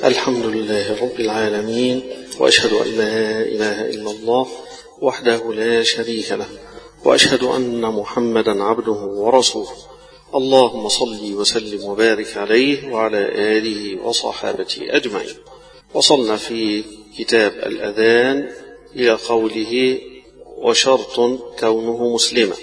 الحمد لله رب العالمين، وأشهد أن لا إله إلا الله وحده لا شريك له، وأشهد أن محمدا عبده ورسوله. اللهم صل وسلم وبارك عليه وعلى آله وصحابته أجمعين. وصلنا في كتاب الأذان إلى قوله وشرط كونه مسلما،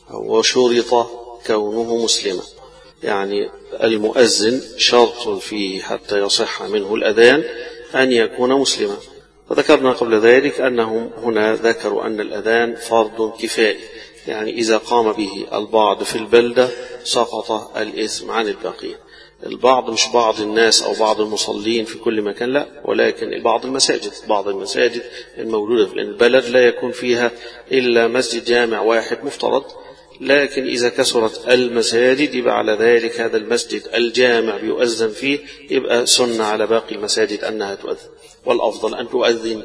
وشرط كونه مسلما، يعني المؤذن شرط فيه حتى يصح منه الأذان أن يكون مسلما. وذكرنا قبل ذلك أنهم هنا ذكروا أن الأذان فرض كفائي، يعني إذا قام به البعض في البلدة سقط الإثم عن الباقين. البعض مش بعض الناس أو بعض المصلين في كل مكان، لا، ولكن بعض المساجد الموجودة في البلد لا يكون فيها إلا مسجد جامع واحد مفترض، لكن إذا كثرت المساجد يبقى على ذلك هذا المسجد الجامع بيؤذن فيه، يبقى سنة على باقي المساجد أنها تؤذن، والأفضل أن يؤذن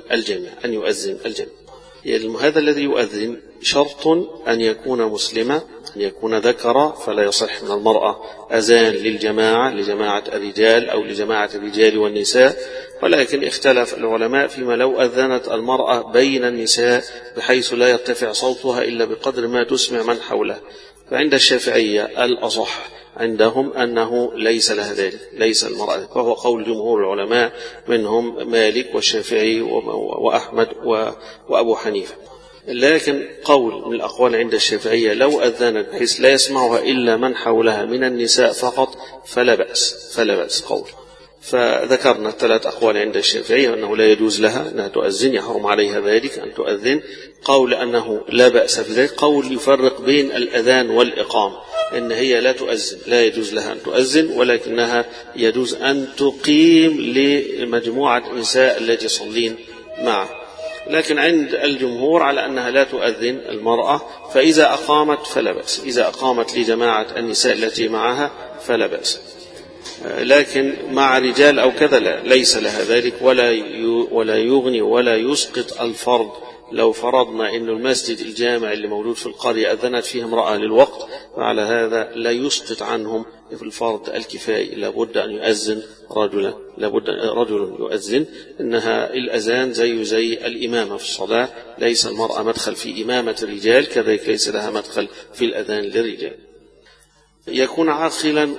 الجميع. هذا الذي يؤذن شرط أن يكون مسلما، أن يكون ذكر، فلا يصح من المرأة أذان لجماعة الرجال أو لجماعة الرجال والنساء. ولكن اختلف العلماء فيما لو أذنت المرأة بين النساء بحيث لا يرتفع صوتها إلا بقدر ما تسمع من حولها، فعند الشافعية الأصح عندهم أنه ليس لها ذلك، ليس المرأة، وهو قول جمهور العلماء منهم مالك والشافعي وأحمد وأبو حنيفة. لكن قول من الأقوال عند الشافعية لو أذنت بحيث لا يسمعها إلا من حولها من النساء فقط فلا بأس قول. فذكرنا 3 أقوال عند الشافعية: أنه لا يجوز لها أنها تؤذن، يحرم عليها ذلك أن تؤذن، قول أنه لا بأس بذلك، قول يفرق بين الأذان والإقامة، إن هي لا تؤذن، لا يجوز لها أن تؤذن، ولكنها يجوز أن تقيم لمجموعة نساء التي يصلين معه. لكن عند الجمهور على أنها لا تؤذن المرأة، فإذا أقامت فلا بأس، إذا أقامت لجماعة النساء التي معها فلا بأس. لكن مع رجال أو كذا لا، ليس لها ذلك، ولا يغني ولا يسقط الفرض. لو فرضنا أن المسجد الجامع اللي موجود في القرية أذنت فيه امرأة للوقت، فعلى هذا لا يسقط عنهم في الفرض الكفائي، لابد أن يؤذن رجل يؤذن. إنها الأذان زي الإمامة في الصلاة، ليس المرأة مدخل في إمامة الرجال، كذلك ليس لها مدخل في الأذان للرجال. يكون عاقلا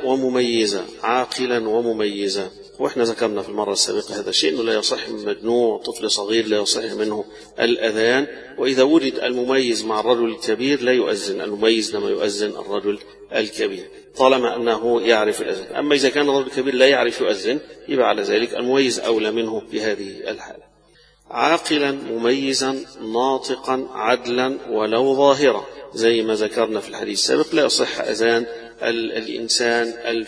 ومميزا، وإحنا ذكرنا في المرة السابقة هذا الشيء، أنه لا يصح من مجنون طفل صغير لا يصح منه الأذان. وإذا وجد المميز مع الرجل الكبير لا يؤذن المميز لما يؤذن الرجل الكبير، طالما أنه يعرف الأذان. أما إذا كان الرجل الكبير لا يعرف يؤذن، يبقى على ذلك المميز أولى منه في هذه الحالة. عاقلا مميزا ناطقا عدلا ولو ظاهرا، زي ما ذكرنا في الحديث السابق، لا يصح أذان الإنسان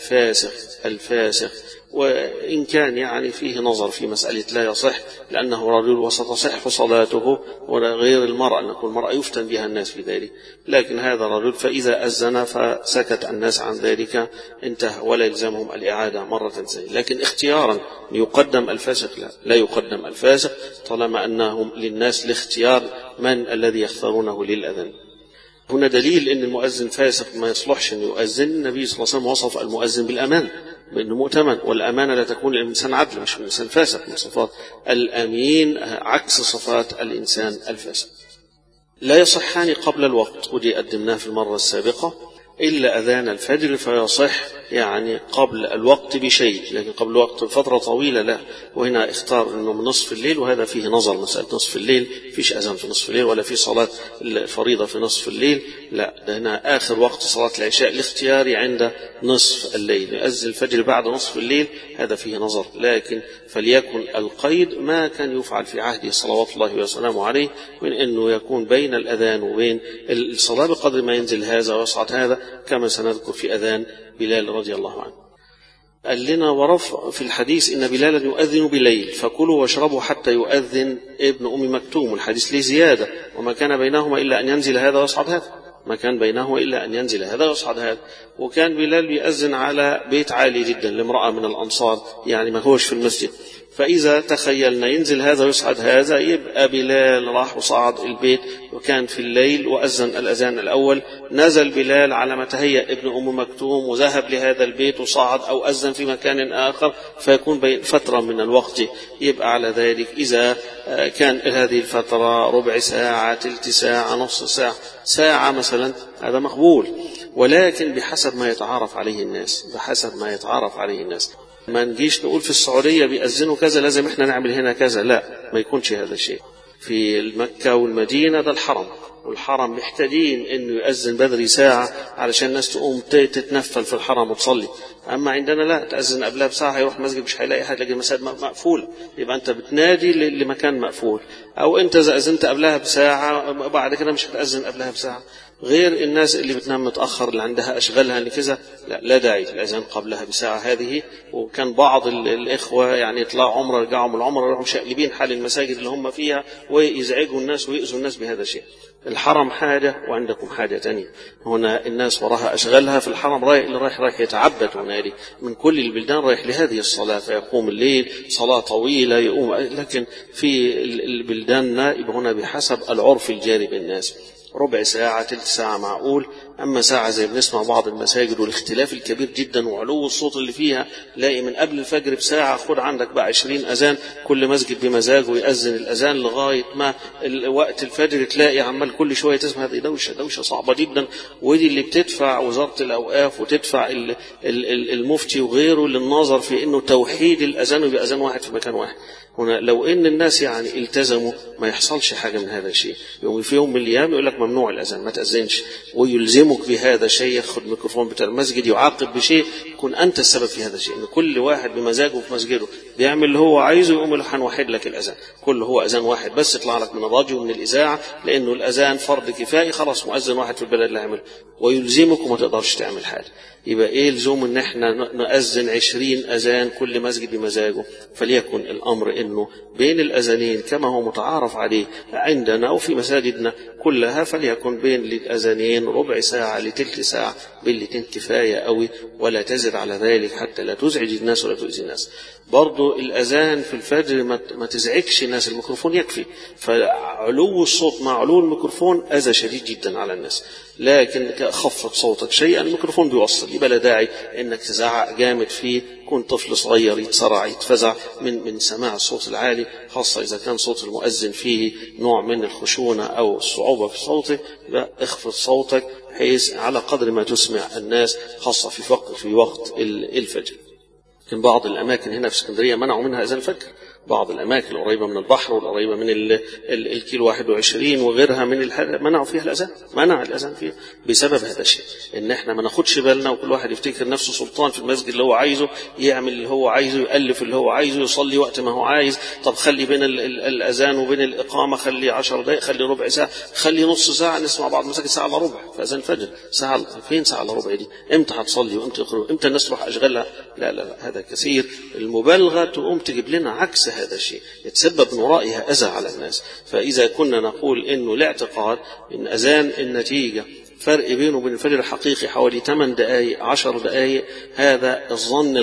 الفاسق، وإن كان يعني فيه نظر في مسألة لا يصح، لأنه رجل وستصح صلاته، وغير المرأة، أن المرأة يفتن بها الناس في ذلك، لكن هذا رجل فإذا أذن فسكت الناس عن ذلك انتهى، ولا يلزمهم الإعادة مرة ثانية. لكن اختيارا يقدم الفاسق، لا يقدم الفاسق، طالما أنهم للناس الاختيار من الذي يختارونه للأذان. هنا دليل أن المؤذن فاسق ما يصلحش أن يؤذن. النبي صلى الله عليه وسلم وصف المؤذن بالأمان، بأنه مؤتمن، والأمانة لا تكون للإنسان عدل، مش الإنسان فاسق، من صفات الأمين عكس صفات الإنسان الفاسق. لا يصحان قبل الوقت، ودي قدمناه في المرة السابقة، إلا أذان الفجر فيصح يعني قبل الوقت بشيء، لكن قبل الوقت فترة طويلة لا. وهنا اختار أنه من نصف الليل، وهذا فيه نظر، مسألة نصف الليل فيش أذان في نصف الليل، ولا في صلاة الفريضة في نصف الليل، لا، ده هنا آخر وقت صلاة العشاء الاختياري عند نصف الليل، يؤذن الفجر بعد نصف الليل، هذا فيه نظر. لكن فليكن القيد ما كان يفعل في عهده صلوات الله وسلامه عليه، من أنه يكون بين الأذان وبين الصلاة بقدر ما ينزل هذا ويصعد هذا، كما سنذكر في أذان بلال رضي الله عنه. قال لنا ورفع في الحديث إن بلالا يؤذن بليل فكلوا واشربوا حتى يؤذن ابن أم مكتوم، الحديث ليه زيادة: وما كان بينهما إلا أن ينزل هذا ويصعد هذا، ما كان بينهما إلا أن ينزل هذا ويصعد هذا. وكان بلال بيأذن على بيت عالي جدا لامرأة من الأنصار، يعني ما هوش في المسجد، فإذا تخيلنا ينزل هذا ويصعد هذا، يبقى بلال راح وصعد البيت وكان في الليل وأذن الأذان الأول، نزل بلال على ما تهيأ ابن أم مكتوم وذهب لهذا البيت وصعد أو أذن في مكان آخر، فيكون بين فترة من الوقت. يبقى على ذلك إذا كان هذه الفترة ربع ساعة، تلت ساعة، نصف ساعة، ساعة مثلا، هذا مقبول، ولكن بحسب ما يتعارف عليه الناس، بحسب ما يتعارف عليه الناس. ما نجيش نقول في السعودية بيأذنوا كذا لازم احنا نعمل هنا كذا، لا، ما يكونش هذا الشيء. في مكة والمدينة ده الحرم، والحرم محتاجين انه يؤذن بدري ساعة علشان الناس تقوم تتنفل في الحرم وتصلي. اما عندنا لا، تأذن قبلها بساعة هيروح مسجد مش هيلاقي حد، لكن مساجد مقفول، يبقى انت بتنادي لمكان مقفول. او انت اذا اذنت قبلها بساعة بعد كده مش هتأذن قبلها بساعة. غير الناس اللي بتنام متأخر اللي عندها أشغالها لكذا، لا داعي الأذان قبلها بساعة هذه. وكان بعض الإخوة يعني يطلعوا عمره يرجعوا من العمره يروحوا شقلبين حال المساجد اللي هم فيها ويزعجوا الناس ويؤذوا الناس بهذا الشيء. الحرم حاجة وعندكم حاجة تانية. هنا الناس وراها أشغالها، في الحرم رايح يتعبد هنالك من كل البلدان، رايح لهذه الصلاة، فيقوم الليل صلاة طويلة يقوم. لكن في البلدان يبقى هنا بحسب العرف الجاري بالناس، ربع ساعة، تلت ساعة معقول. أما ساعة زي بنسمع بعض المساجد والاختلاف الكبير جدا وعلو الصوت اللي فيها، لاقي من قبل الفجر بساعة خد عندك بقى 20 أذان، كل مسجد بمزاجه يأذن الأذان لغاية ما وقت الفجر، تلاقي عمال كل شوية تسمع. هذه دوشة صعبة جدا، ودي اللي بتدفع وزارة الأوقاف وتدفع المفتي وغيره للنظر في إنه توحيد الأذان ويبقى أذان واحد في مكان واحد. هنا لو إن الناس يعني التزموا ما يحصلش حاجة من هذا الشيء. في يوم من الأيام يقول لك ممنوع الأذان، ما تأذنش، ويلزمك بهذا الشيء، ياخذ الميكروفون بتاع المسجد يعاقب بشيء، يكون أنت السبب في هذا الشيء. إن كل واحد بمزاجه في مسجده بيعمل اللي هو عايزه، يقوم له هنوحد لك الأذان، كله هو أذان واحد بس يطلع لك من الراديو ومن الإذاعة، لأنه الأذان فرض كفائي، خلاص مؤذن واحد في البلد اللي يعمل، ويلزمك وما تقدرش تعمل حاجة. يبقى إيه لزوم إن إحنا نأذن 20 أذان كل مسجد بمزاجه؟ فليكن الأمر إنه بين الأذانين كما هو متعارف عليه عندنا أو في مساجدنا كلها، فليكن بين الأذانين ربع ساعة لتلت ساعة، بالتين كفاية قوي، ولا تزد على ذلك حتى لا تزعج الناس ولا تؤذي الناس. برضو الأذان في الفجر ما تزعجش الناس، الميكروفون يكفي، فعلو الصوت مع علو الميكروفون أذى شديد جدا على الناس. لكن خفض صوتك شيئا، الميكروفون بيوصل، يبقى لا داعي انك تزعق جامد فيه. كون طفل صغير يتصرع يتفزع من سماع الصوت العالي، خاصة إذا كان صوت المؤذن فيه نوع من الخشونة أو الصعوبة في صوته، يبقى اخفض صوتك بحيث على قدر ما تسمع الناس، خاصة في وقت الفجر. لكن بعض الأماكن هنا في اسكندرية منعوا منها أذان الفجر، بعض الأماكن القريبة من البحر والقريبة من الكيلو 21 وغيرها من منعوا فيها الأذان، منع الأذان فيها بسبب هذا الشيء، إن إحنا ما ناخدش بالنا وكل واحد يفتكر نفسه سلطان في المسجد اللي هو عايزه، يعمل اللي هو عايزه، يألف اللي هو عايزه، يصلي وقت ما هو عايز. طب خلي بين الأذان وبين الإقامة خلي 10 دقائق، خلي ربع ساعة، خلي نص ساعة. نسمع بعض المساجد ساعة إلا ربع في أذان الفجر، ساعة فين ساعة إلا ربع دي؟ إمتى هتصلي وإمتى يخرج؟ إمتى الناس تروح أشغالها؟ لا هذا كثير. المبالغة تقوم تجيب لنا عكس هذا الشيء، يتسبب من ورائها أذى على الناس. فإذا كنا نقول إنه الاعتقاد إن أذان النتيجة فرق بينه وبين الفجر الحقيقي حوالي 8 دقائق 10 دقائق، هذا الظن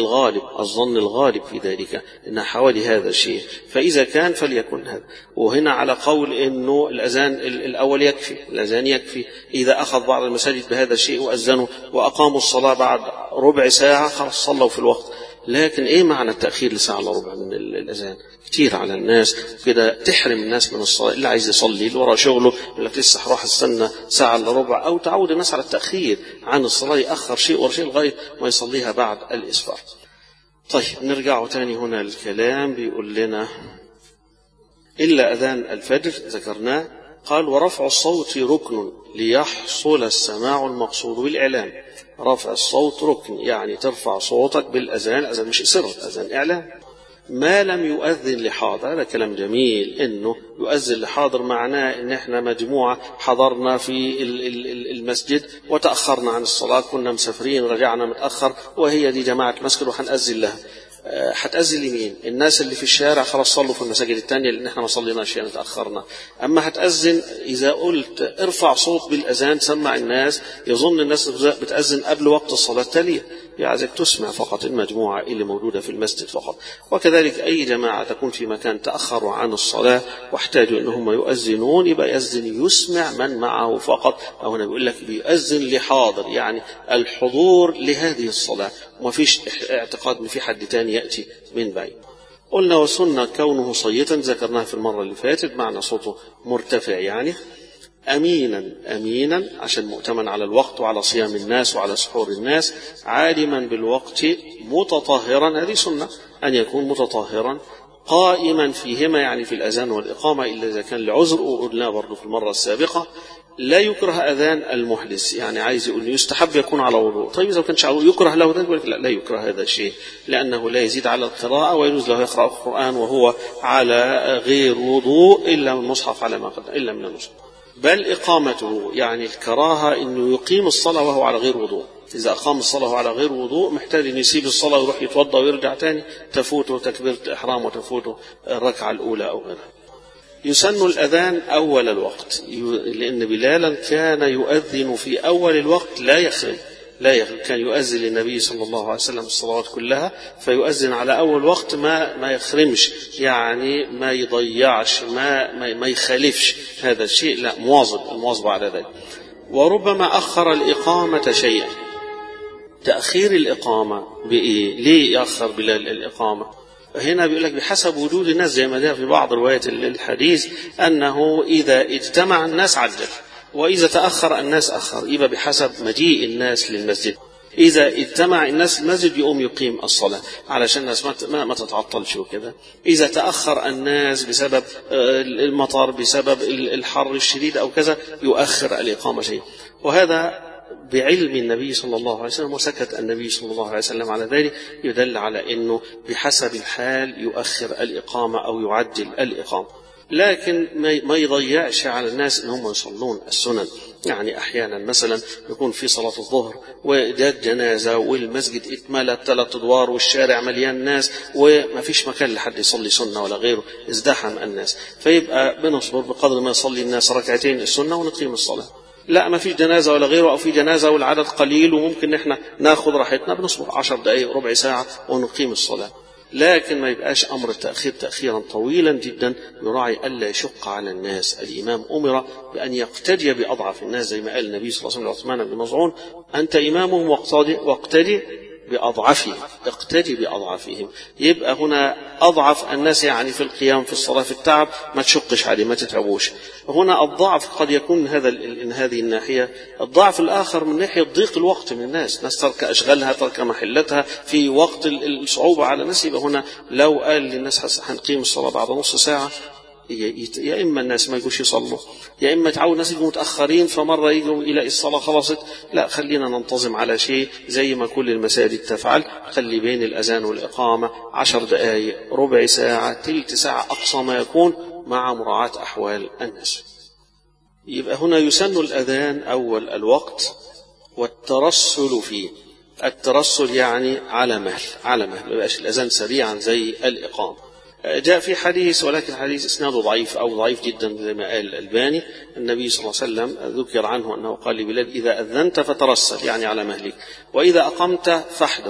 الغالب في ذلك إنه حوالي هذا الشيء. فإذا كان فليكن هذا. وهنا على قول إنه الأذان الأول يكفي، الأذان يكفي. إذا أخذ بعض المساجد بهذا الشيء وأذنوا وأقاموا الصلاة بعد ربع ساعة خلاص صلوا في الوقت. لكن ايه معنى التأخير لساعة الا ربع من الأذان؟ كتير على الناس كده، تحرم الناس من الصلاة. اللي عايز يصلي اللي ورا شغله يقول لك لسه هروح استنى ساعة الا ربع، او تعود الناس على التأخير عن الصلاة، يأخر شيء ورا شيء لغاية ما يصليها بعد الإسفار. طيب نرجع تاني هنا للكلام، بيقول لنا إلا أذان الفجر ذكرناه. قال ورفع الصوت ركن ليحصل السماع المقصود بالإعلام. رفع الصوت ركن، يعني ترفع صوتك بالأذان، أذان مش سر، أذان إعلام. ما لم يؤذن لحاضر، هذا كلام جميل، إنه يؤذن لحاضر معناه إن إحنا مجموعة حضرنا في المسجد وتأخرنا عن الصلاة، كنا مسافرين رجعنا متأخر، وهي دي جماعة مسجد وحنأذن لها. هتأذن لمين؟ الناس اللي في الشارع خلاص صلوا في المساجد التانية لأن احنا ما صليناش يعني تأخرنا. أما هتأذن إذا قلت ارفع صوت بالأذان سمع الناس، يظن الناس بتأذن قبل وقت الصلاة التالية، عايزك تسمع فقط المجموعة اللي موجودة في المسجد فقط. وكذلك أي جماعة تكون في مكان تأخروا عن الصلاة واحتاجوا أنهم يؤذنون، يبقى يأذن يسمع من معه فقط. أو هنا بيقول لك بيؤذن لحاضر، يعني الحضور لهذه الصلاة، وما فيش اعتقاد أن في حد تاني يأتي من بعيد. قلنا وسنة كونه صيتا، ذكرناها في المرة اللي فاتت، معنى صوته مرتفع يعني أمينا عشان مؤتمن على الوقت وعلى صيام الناس وعلى سحور الناس، عالما بالوقت، متطهرا، هذه سنة أن يكون متطهرا، قائما فيهما يعني في الأذان والإقامة إلا إذا كان لعذر، وقلنا برضو في المرة السابقة لا يكره أذان المحدث، يعني عايز يقول يستحب يكون على وضوء. طيب إذا كانش على وضوء يكره له ذلك؟ لا يكره هذا الشيء، لأنه لا يزيد على القراءة، ويجوز له يقرأ القرآن وهو على غير وضوء إلا من المصحف على ما قدم، إلا من المصحف. بل إقامته يعني الكراهة إنه يقيم الصلاة وهو على غير وضوء. إذا أقام الصلاة على غير وضوء محتاج أن يسيب الصلاة ويروح يتوضأ ويرجع تاني، تفوته تكبيرة الإحرام وتفوته الركعة الأولى أو غيرها. يسن الأذان أول الوقت، لأن بلالا كان يؤذن في أول الوقت لا يخرج، كان يؤذن للنبي صلى الله عليه وسلم الصلوات كلها، فيؤذن على أول وقت ما يخرمش، يعني ما يضيعش، ما يخالفش هذا الشيء، لا مواظب على ذلك. وربما أخر الإقامة شيئا. تأخير الإقامة بإيه؟ ليه يأخر بلال الإقامة؟ هنا بيقول لك بحسب وجود الناس، زي ما جاء في بعض روايات الحديث أنه إذا اجتمع الناس عجل، وإذا تأخر الناس أخر، يبقى بحسب مجيء الناس للمسجد. إذا اجتمع الناس المسجد يقوم يقيم الصلاة علشان الناس ما تتعطلش وكذا. إذا تأخر الناس بسبب المطر، بسبب الحر الشديد أو كذا، يؤخر الإقامة شيء. وهذا بعلم النبي صلى الله عليه وسلم، وسكت النبي صلى الله عليه وسلم على ذلك، يدل على أنه بحسب الحال يؤخر الإقامة أو يعجل الإقامة، لكن ما يضيعش على الناس أنهم يصلون السنن. يعني أحيانا مثلا يكون في صلاة الظهر وجاءت جنازة والمسجد اتملت 3 أدوار والشارع مليان ناس وما فيش مكان لحد يصلي سنة ولا غيره، ازدحم الناس، فيبقى بنصبر بقدر ما يصلي الناس ركعتين السنة ونقيم الصلاة. لا ما فيش جنازة ولا غيره، أو في جنازة والعدد قليل وممكن إحنا ناخذ راحتنا، بنصبر 10 دقائق ربع ساعة ونقيم الصلاة. لكن ما يبقاش أمر التأخير تأخيرا طويلا جدا، يراعي ألا يشق على الناس. الإمام أمر بأن يقتدي بأضعف الناس، زي ما قال النبي صلى الله عليه وسلم لعثمان بن مظعون: أنت إمامهم واقتدي بأضعفهم، اقتدي بأضعفهم. يبقى هنا أضعف الناس يعني في القيام في الصلاة في التعب، ما تشقش عليه ما تتعبوش. هنا الضعف قد يكون من هذه الناحية. الضعف الآخر من ناحية ضيق الوقت من الناس ترك أشغالها، ترك محلتها في وقت الصعوبة على الناس. يبقى هنا لو قال للناس هنقيم الصلاة بعد نص ساعة، يا إما الناس ما يجوش يصلوا، يا إما تعود الناس يجوا متأخرين فمرة يجوا إلى الصلاة خلصت. لا، خلينا ننتظم على شيء زي ما كل المساجد تفعل، خلي بين الأذان والإقامة 10 دقائق ربع ساعة تلت ساعة أقصى ما يكون، مع مراعاة أحوال الناس. يبقى هنا يسن الأذان أول الوقت والترسل فيه. الترسل يعني على مهل ما يبقاش الأذان سريعا زي الإقامة. جاء في حديث، ولكن حديث إسناده ضعيف أو ضعيف جدا زي ما قال الألباني، النبي صلى الله عليه وسلم ذكر عنه أنه قال لبلال: إذا أذنت فترسل، يعني على مهلك، وإذا أقمت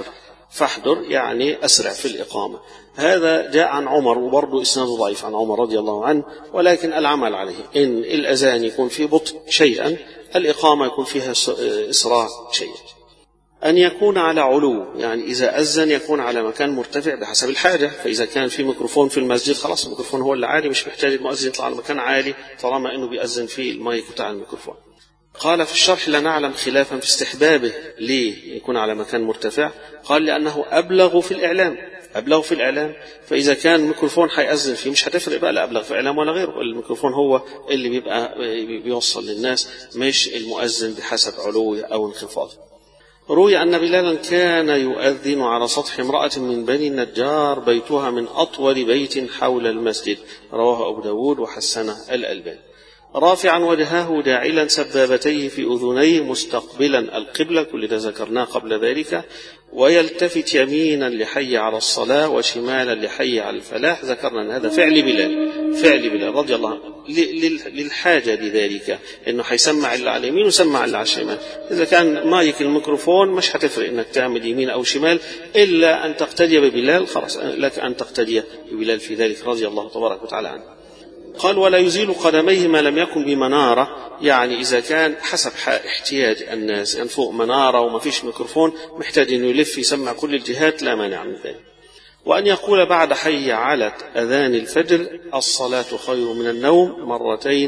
فاحضر يعني أسرع في الإقامة. هذا جاء عن عمر، وبرضه إسناده ضعيف عن عمر رضي الله عنه، ولكن العمل عليه إن الأذان يكون في بطء شيئا، الإقامة يكون فيها إسراع شيئا. أن يكون على علو، يعني إذا أذن يكون على مكان مرتفع بحسب الحاجة. فإذا كان في ميكروفون في المسجد خلاص الميكروفون هو اللي عالي، مش محتاج المؤذن يطلع على مكان عالي طالما أنه بيأذن في المايك بتاع الميكروفون. قال في الشرح: لا نعلم خلافا في استحبابه. ليه يكون على مكان مرتفع؟ قال: لأنه أبلغ في الإعلام. فإذا كان الميكروفون هيأذن فيه مش هتفرق بقى لا أبلغ في إعلام ولا غيره، الميكروفون هو اللي بيبقى بيوصل للناس، مش المؤذن بحسب علوه أو انخفاضه. روي أن بلالا كان يؤذن على سطح امرأة من بني النجار بيتها من أطول بيت حول المسجد، رواه أبو داود وحسنه الألباني، رافعا وجهه داعلا سبابتيه في أذنيه مستقبلا القبلة، كل ده ذكرناه قبل ذلك، ويلتفت يمينا لحي على الصلاة وشمالا لحي على الفلاح. ذكرنا أن هذا فعل بلال رضي الله عنه للحاجة لذلك، إنه حيسمع اللي على اليمين وسمع اللي على الشمال. إذا كان مايك الميكروفون مش هتفرق إنك تعمل يمين أو شمال، إلا أن تقتدي ببلال، خلاص لك أن تقتدي ببلال في ذلك رضي الله تبارك وتعالى عنه. قال ولا يزيل قدميه ما لم يكن بمنارة، يعني إذا كان حسب احتياج الناس، يعني فوق منارة وما فيش ميكروفون محتاج إنه يلف يسمع كل الجهات، لا مانع من ذلك. وأن يقول بعد حي على أذان الفجر الصلاة خير من النوم مرتين،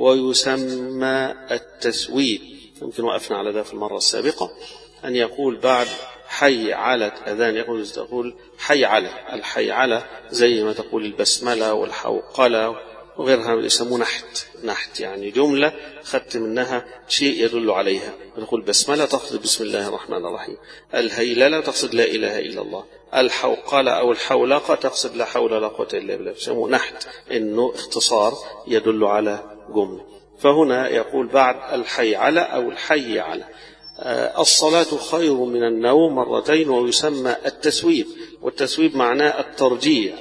ويسمى التسويب. يمكن وقفنا على ذا في المرة السابقة. أن يقول بعد حي على أذان، يقول حي على، الحي على زي ما تقول البسملة والحوقلة وغيرها يسموه نحت، يعني جملة خدت منها شيء يدل عليها. نقول بسملة تقصد بسم الله الرحمن الرحيم، الهيللة تقصد لا إله إلا الله، الحوقلة أو الحولقة تقصد لا حول ولا قوة إلا بالله، يسموه نحت، إنه اختصار يدل على جملة. فهنا يقول بعد الحي على أو الحي على الصلاة خير من النوم مرتين، ويسمى التسويب، والتسويب معناه الترجيع.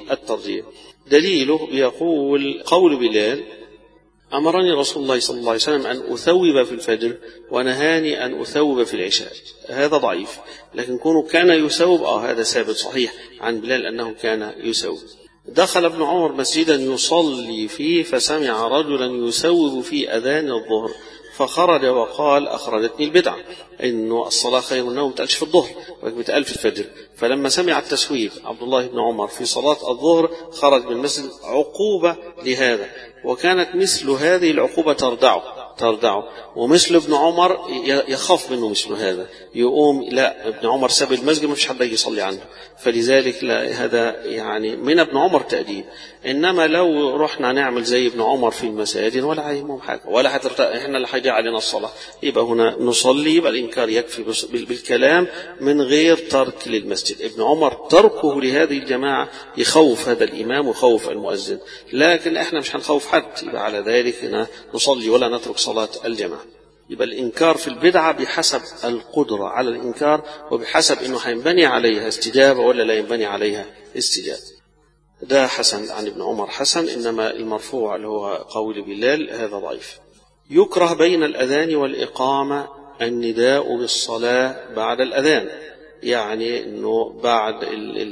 دليله يقول قول بلال أمرني رسول الله صلى الله عليه وسلم أن أثوب في الفجر ونهاني أن أثوب في العشاء. هذا ضعيف، لكن كونه كان يثوب هذا ثابت صحيح عن بلال أنه كان يثوب. دخل ابن عمر مسجدا يصلي فيه فسمع رجلا يثوب في أذان الظهر، فخرج وقال أخرجتني البدعة، إنه الصلاة خير من النوم بتقالش في الظهر ولكن بتقال في الفجر. فلما سمع التسويب عبد الله بن عمر في صلاة الظهر خرج من المسجد عقوبة لهذا، وكانت مثل هذه العقوبة تردعه، ومثل ابن عمر يخاف منه مثل هذا، يقوم لا ابن عمر ساب المسجد ما فيش حد يجي يصلي عنه، فلذلك لا هذا يعني من ابن عمر تأديب. إنما لو رحنا نعمل زي ابن عمر في المساجد ولا عليهم حاجة ولا احنا اللي هيضيع علينا الصلاة، يبقى هنا نصلي، يبقى الإنكار يكفي بالكلام من غير ترك للمسجد. ابن عمر تركه لهذه الجماعة يخوف هذا الإمام ويخوف المؤذن، لكن احنا مش هنخوف حد، يبقى على ذلك نصلي ولا نترك صلاة الجماعة. يبقى الإنكار في البدعة بحسب القدرة على الإنكار، وبحسب إنه هينبني عليها استجابة ولا لا ينبني عليها استجابة. ده حسن عن ابن عمر حسن، إنما المرفوع اللي هو قول بلال هذا ضعيف. يكره بين الأذان والإقامة النداء بالصلاة بعد الأذان، يعني إنه بعد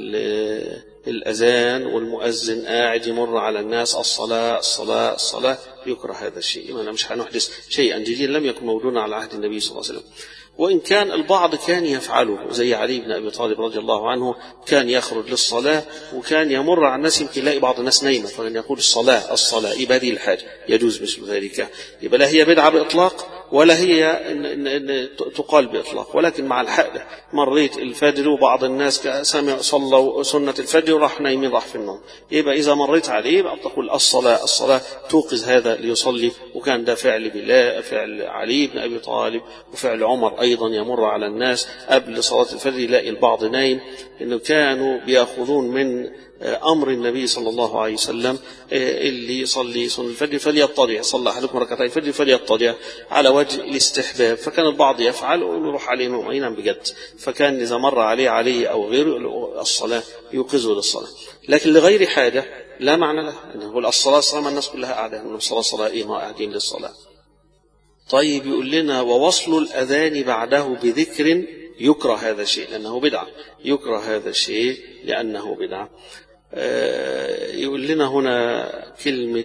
الأذان والمؤذن قاعد يمر على الناس الصلاة الصلاة الصلاة، يكره هذا الشيء. أنا مش هنحدث شيئا جديدا لم يكن موجودا على عهد النبي صلى الله عليه وسلم، وإن كان البعض كان يفعله، زي علي بن أبي طالب رضي الله عنه كان يخرج للصلاة وكان يمر على الناس يمكن يلاقي بعض الناس نايمة، فكان يقول الصلاة يبقى هذه الحاجة يجوز مثل ذلك. يبقى لا هي بدعة بإطلاق ولا هي إن تقال بإطلاق، ولكن مع الحق مريت الفجر وبعض الناس صلوا سنة الفجر وراح نايمين راح في النوم، يبقى إذا مريت عليه يبقى تقول الصلاة توقظ هذا ليصلي. وكان ده فعل علي بن أبي طالب وفعل عمر أيضا، يمر على الناس قبل صلاة الفجر يلاقي البعض نايم، إنه كانوا بيأخذون من أمر النبي صلى الله عليه وسلم اللي يصلي سنة الفجر فليضطجع، صلى أحدكم ركعتي الفجر فليضطجع على وجه الاستحباب. فكان البعض يفعل ويروح عليه نوم ينام بجد، فكان إذا مر عليه أو غيره الصلاة يوقظه للصلاة، لكن لغير حاجة لا معنى له. نقول الصلاة ما الناس كلها قاعدة، صلاة ما قاعدين للصلاة. طيب يقول لنا ووصل الأذان بعده بذكر يكره هذا الشيء لأنه بدعة، يكره هذا الشيء لأنه بدعة. يقول لنا هنا كلمة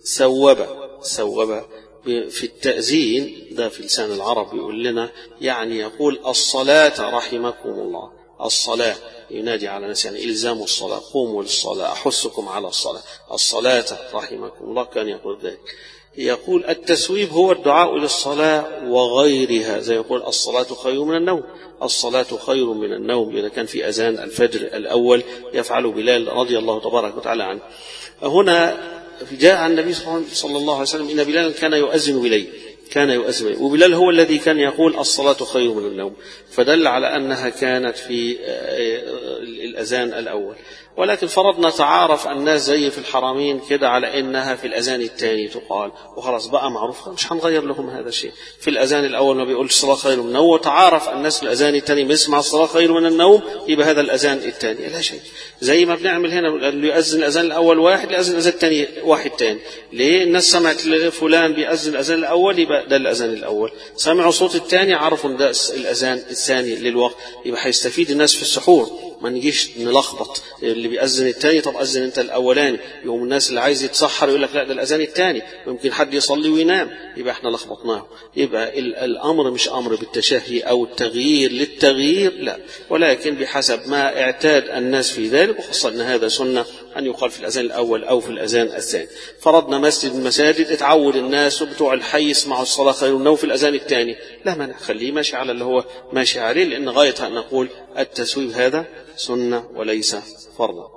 سوب في التأذين ده في لسان العرب، يقول لنا يعني يقول الصلاة رحمكم الله، الصلاة ينادي على الناس يعني إلزام الصلاة، قوموا للصلاة، أحثكم على الصلاة رحمكم الله، كان يقول ذلك. يقول التسويب هو الدعاء للصلاة وغيرها، زي يقول الصلاة خير من النوم، الصلاة خير من النوم إذا كان في أذان الفجر الأول يفعل بلال رضي الله تبارك وتعالى عنه. هنا جاء عن النبي صلى الله عليه وسلم إن بلال كان يؤذن بليل، وبلال هو الذي كان يقول الصلاة خير من النوم، فدل على أنها كانت في الأذان الأول. ولكن فرضنا تعارف الناس زي في الحرمين كده على إنها في الأذان الثاني تقال وخلاص بقى معروف، مش هنغير لهم هذا الشيء. في الأذان الأول ما بيقولش الصلاة خير من النوم، وتعارف الناس في الأذان الثاني بيسمع الصلاة خير من النوم، يبقى هذا الأذان الثاني لا شيء. زي ما بنعمل هنا، اللي يؤذن الأذان الأول واحد، يؤذن الأذان الثاني واحد ثاني. ليه؟ الناس سمعت فلان بيأذن الأذان الأول يبقى ده الأذان الأول، سمعوا صوت الثاني عرفوا ان ده الأذان الثاني للوقت، يبقى هيستفيد الناس في السحور. ما نجيش نلخبط اللي بيأذن الثاني طب أذن انت الأولاني، يوم الناس اللي عايز يتسحر يقول لك لا ده الأذان الثاني، ويمكن حد يصلي وينام، يبقى احنا لخبطناه. يبقى الأمر مش أمر بالتشهي أو التغيير للتغيير، لا، ولكن بحسب ما اعتاد الناس في ذلك، وخاصة أن هذا سنة أن يقال في الأذان الأول أو في الأذان الثاني. فرضنا مسجد من المساجد اتعود الناس وبتوع الحي يسمعوا الصلاة خير من النوم في الأذان الثاني، لا مانع، خليه ماشي على اللي هو ماشي عليه، لأن غايتها أن نقول التسويب هذا سنة وليس فرضا.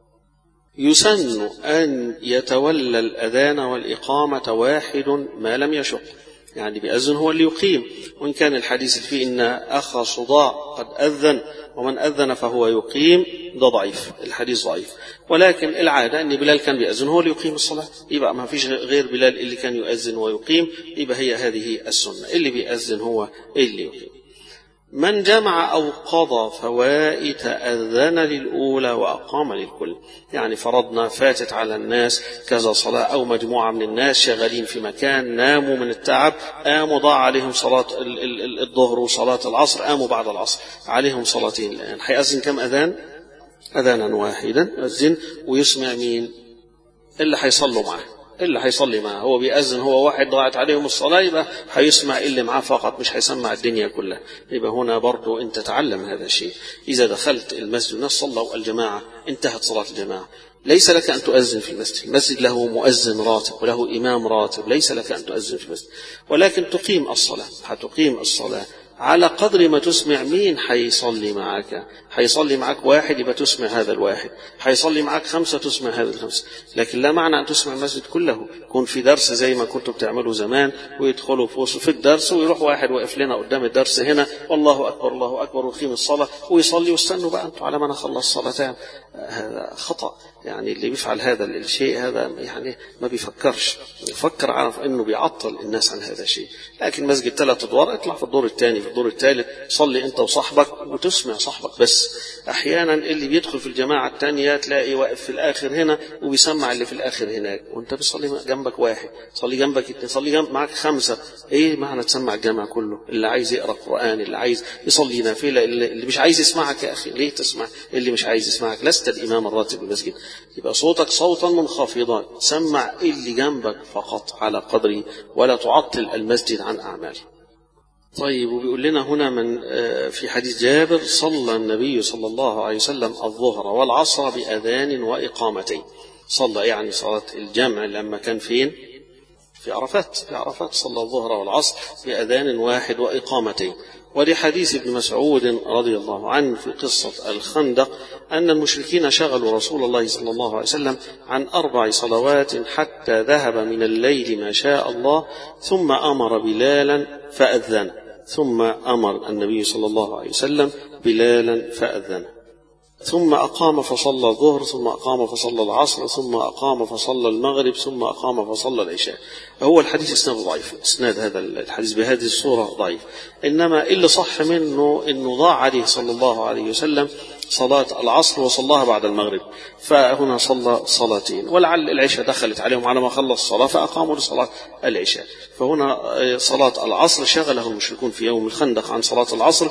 يسن أن يتولى الأذان والإقامة واحد ما لم يشق، يعني بيأذن هو اللي يقيم، وإن كان الحديث فيه إن أخا صداع قد أذن ومن أذن فهو يقيم، ده ضعيف، الحديث ضعيف. ولكن العادة أن بلال كان بيأذن هو اللي يقيم الصلاة، يبقى ما فيش غير بلال اللي كان يؤذن ويقيم، يبقى هي هذه السنة، اللي بيأذن هو اللي يقيم. من جمع أو قضى فوائت أذن للأولى وأقام للكل، يعني فرضنا فاتت على الناس كذا صلاة أو مجموعة من الناس شغالين في مكان، ناموا من التعب، قاموا ضاع عليهم صلاة الظهر وصلاة العصر، قاموا بعد العصر عليهم صلاتين الآن، هيأذن كم أذان؟ أذانا واحدا، يأذن ويسمع مين؟ اللي هيصلوا معه، اللي هيصلي معه، هو بيأذن هو واحد ضاعت عليهم الصلاة، يبقى هيسمع اللي معاه فقط، مش هيسمع الدنيا كلها. يبقى هنا برضو انت تعلم هذا الشيء، إذا دخلت المسجد الناس صلوا الجماعة انتهت صلاة الجماعة، ليس لك أن تؤذن في المسجد، المسجد له مؤذن راتب وله إمام راتب، ليس لك أن تؤذن في المسجد، ولكن تقيم الصلاة، هتقيم الصلاة على قدر ما تسمع مين حيصلي معك. حيصلي معك واحد يبقى تسمع هذا الواحد، حيصلي معك 5 تسمع هذا ال5، لكن لا معنى أن تسمع المسجد كله. يكون في درس زي ما كنتم بتعملوا زمان، ويدخلوا في الدرس ويروح واحد واقف لنا قدام الدرس هنا والله أكبر الله أكبر ويقيم الصلاة ويصلي، واستنوا بقى أنتوا على ما نخلص صلاتان. هذا خطأ، يعني اللي بيفعل هذا الشيء هذا يعني ما بيفكرش، يفكر عارف أنه بيعطل الناس عن هذا الشيء. لكن مسجد 3 أدوار، اطلع في الدور الثاني في الدور الثالث، صلي أنت وصاحبك وتسمع صاحبك بس. أحيانا اللي بيدخل في الجماعة الثانية تلاقي واقف في الآخر هنا وبيسمع اللي في الآخر هناك، وأنت بتصلي جنبك واحد، صلي جنبك 2، صلي جنب معك 5. إيه معنى تسمع الجماعة كله؟ اللي عايز يقرأ قرآن، اللي عايز يصلي نافلة، اللي مش عايز يسمعك يا أخي ليه تسمع اللي مش عايز يسمعك؟ لست الإمام الراتب المسجد، يبقى صوتك صوتا منخفضا، سمع اللي جنبك فقط على قدره، ولا تعطل المسجد عن أعماله. طيب، وبيقول لنا هنا من في حديث جابر: صلى النبي صلى الله عليه وسلم الظهر والعصر بأذان وإقامتين. صلى يعني صلاة الجمع لما كان فين؟ في عرفات، في عرفات صلى الظهر والعصر بأذان واحد وإقامتين. ولحديث ابن مسعود رضي الله عنه في قصة الخندق أن المشركين شغلوا رسول الله صلى الله عليه وسلم عن 4 صلوات حتى ذهب من الليل ما شاء الله، ثم أمر بلالا فأذن، ثم أمر النبي صلى الله عليه وسلم بلالا فأذن، ثم أقام فصلى الظهر، ثم أقام فصلى العصر، ثم أقام فصلى المغرب، ثم أقام فصلى العشاء. هو الحديث إسناد ضعيف، إسناد هذا الحديث بهذه الصورة ضعيف، إنما اللي صح منه إنه ضاع عليه صلى الله عليه وسلم صلاة العصر وصلاها بعد المغرب، فهنا صلى صلاتين، ولعل العشاء دخلت عليهم على ما خلص الصلاة فأقاموا لصلاة العشاء. فهنا صلاة العصر شغله المشركون في يوم الخندق عن صلاة العصر،